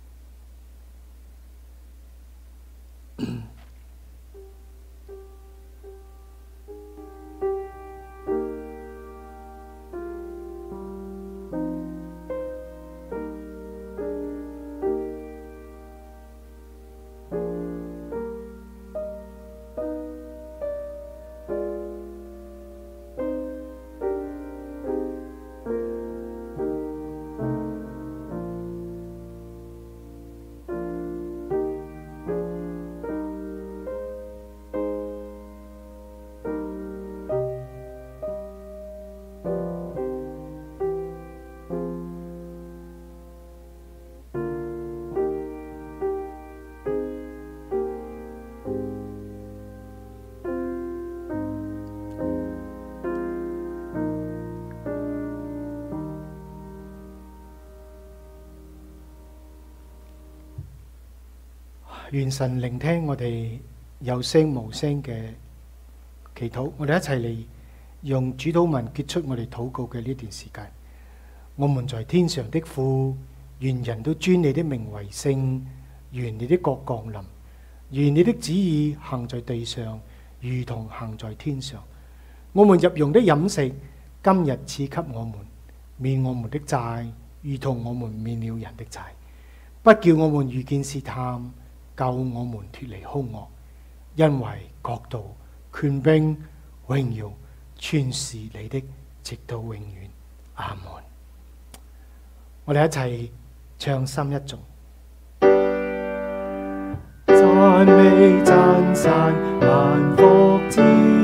願神聆聽我哋有聲無聲嘅祈禱，我哋一齊嚟用主禱文結束我哋禱告嘅呢段時間。我們在天上的父，願人都尊你的名為聖，願你的國降臨，願你的旨意行在地上，如同行在天上。我們日用的飲食，今日賜給我們，免我們的債，如同我們免了人的債，不叫我們遇見試探，救我們脫離兇惡，因為國度、權柄、榮耀，全是你的，直到永遠。阿門。我哋一齊唱心一頌。讚美讚讚萬福之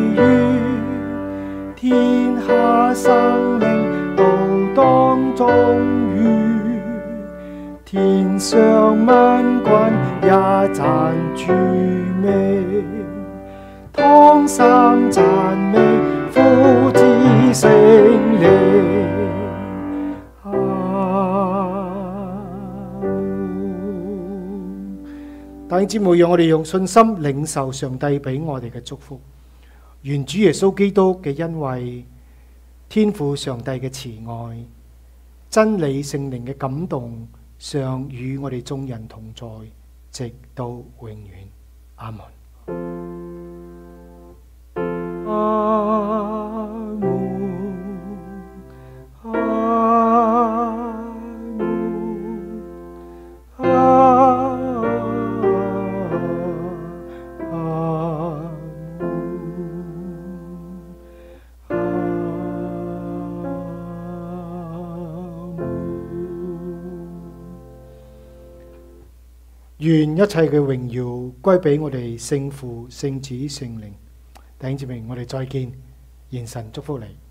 源，天下生靈都當中遇，天上萬軍也讚主名，同聲讚美父子聖靈。阿門。弟兄姊妹，讓我哋用信心領受上帝俾我哋嘅祝福。願主耶穌基督嘅恩惠、天父上帝嘅慈愛、真理聖靈嘅感動，常與我哋眾人同在，直到永遠。阿門。阿門。阿門。阿願一切嘅榮耀歸俾我哋聖父、聖子、聖靈。弟兄姊妹，我哋再見，願神祝福你。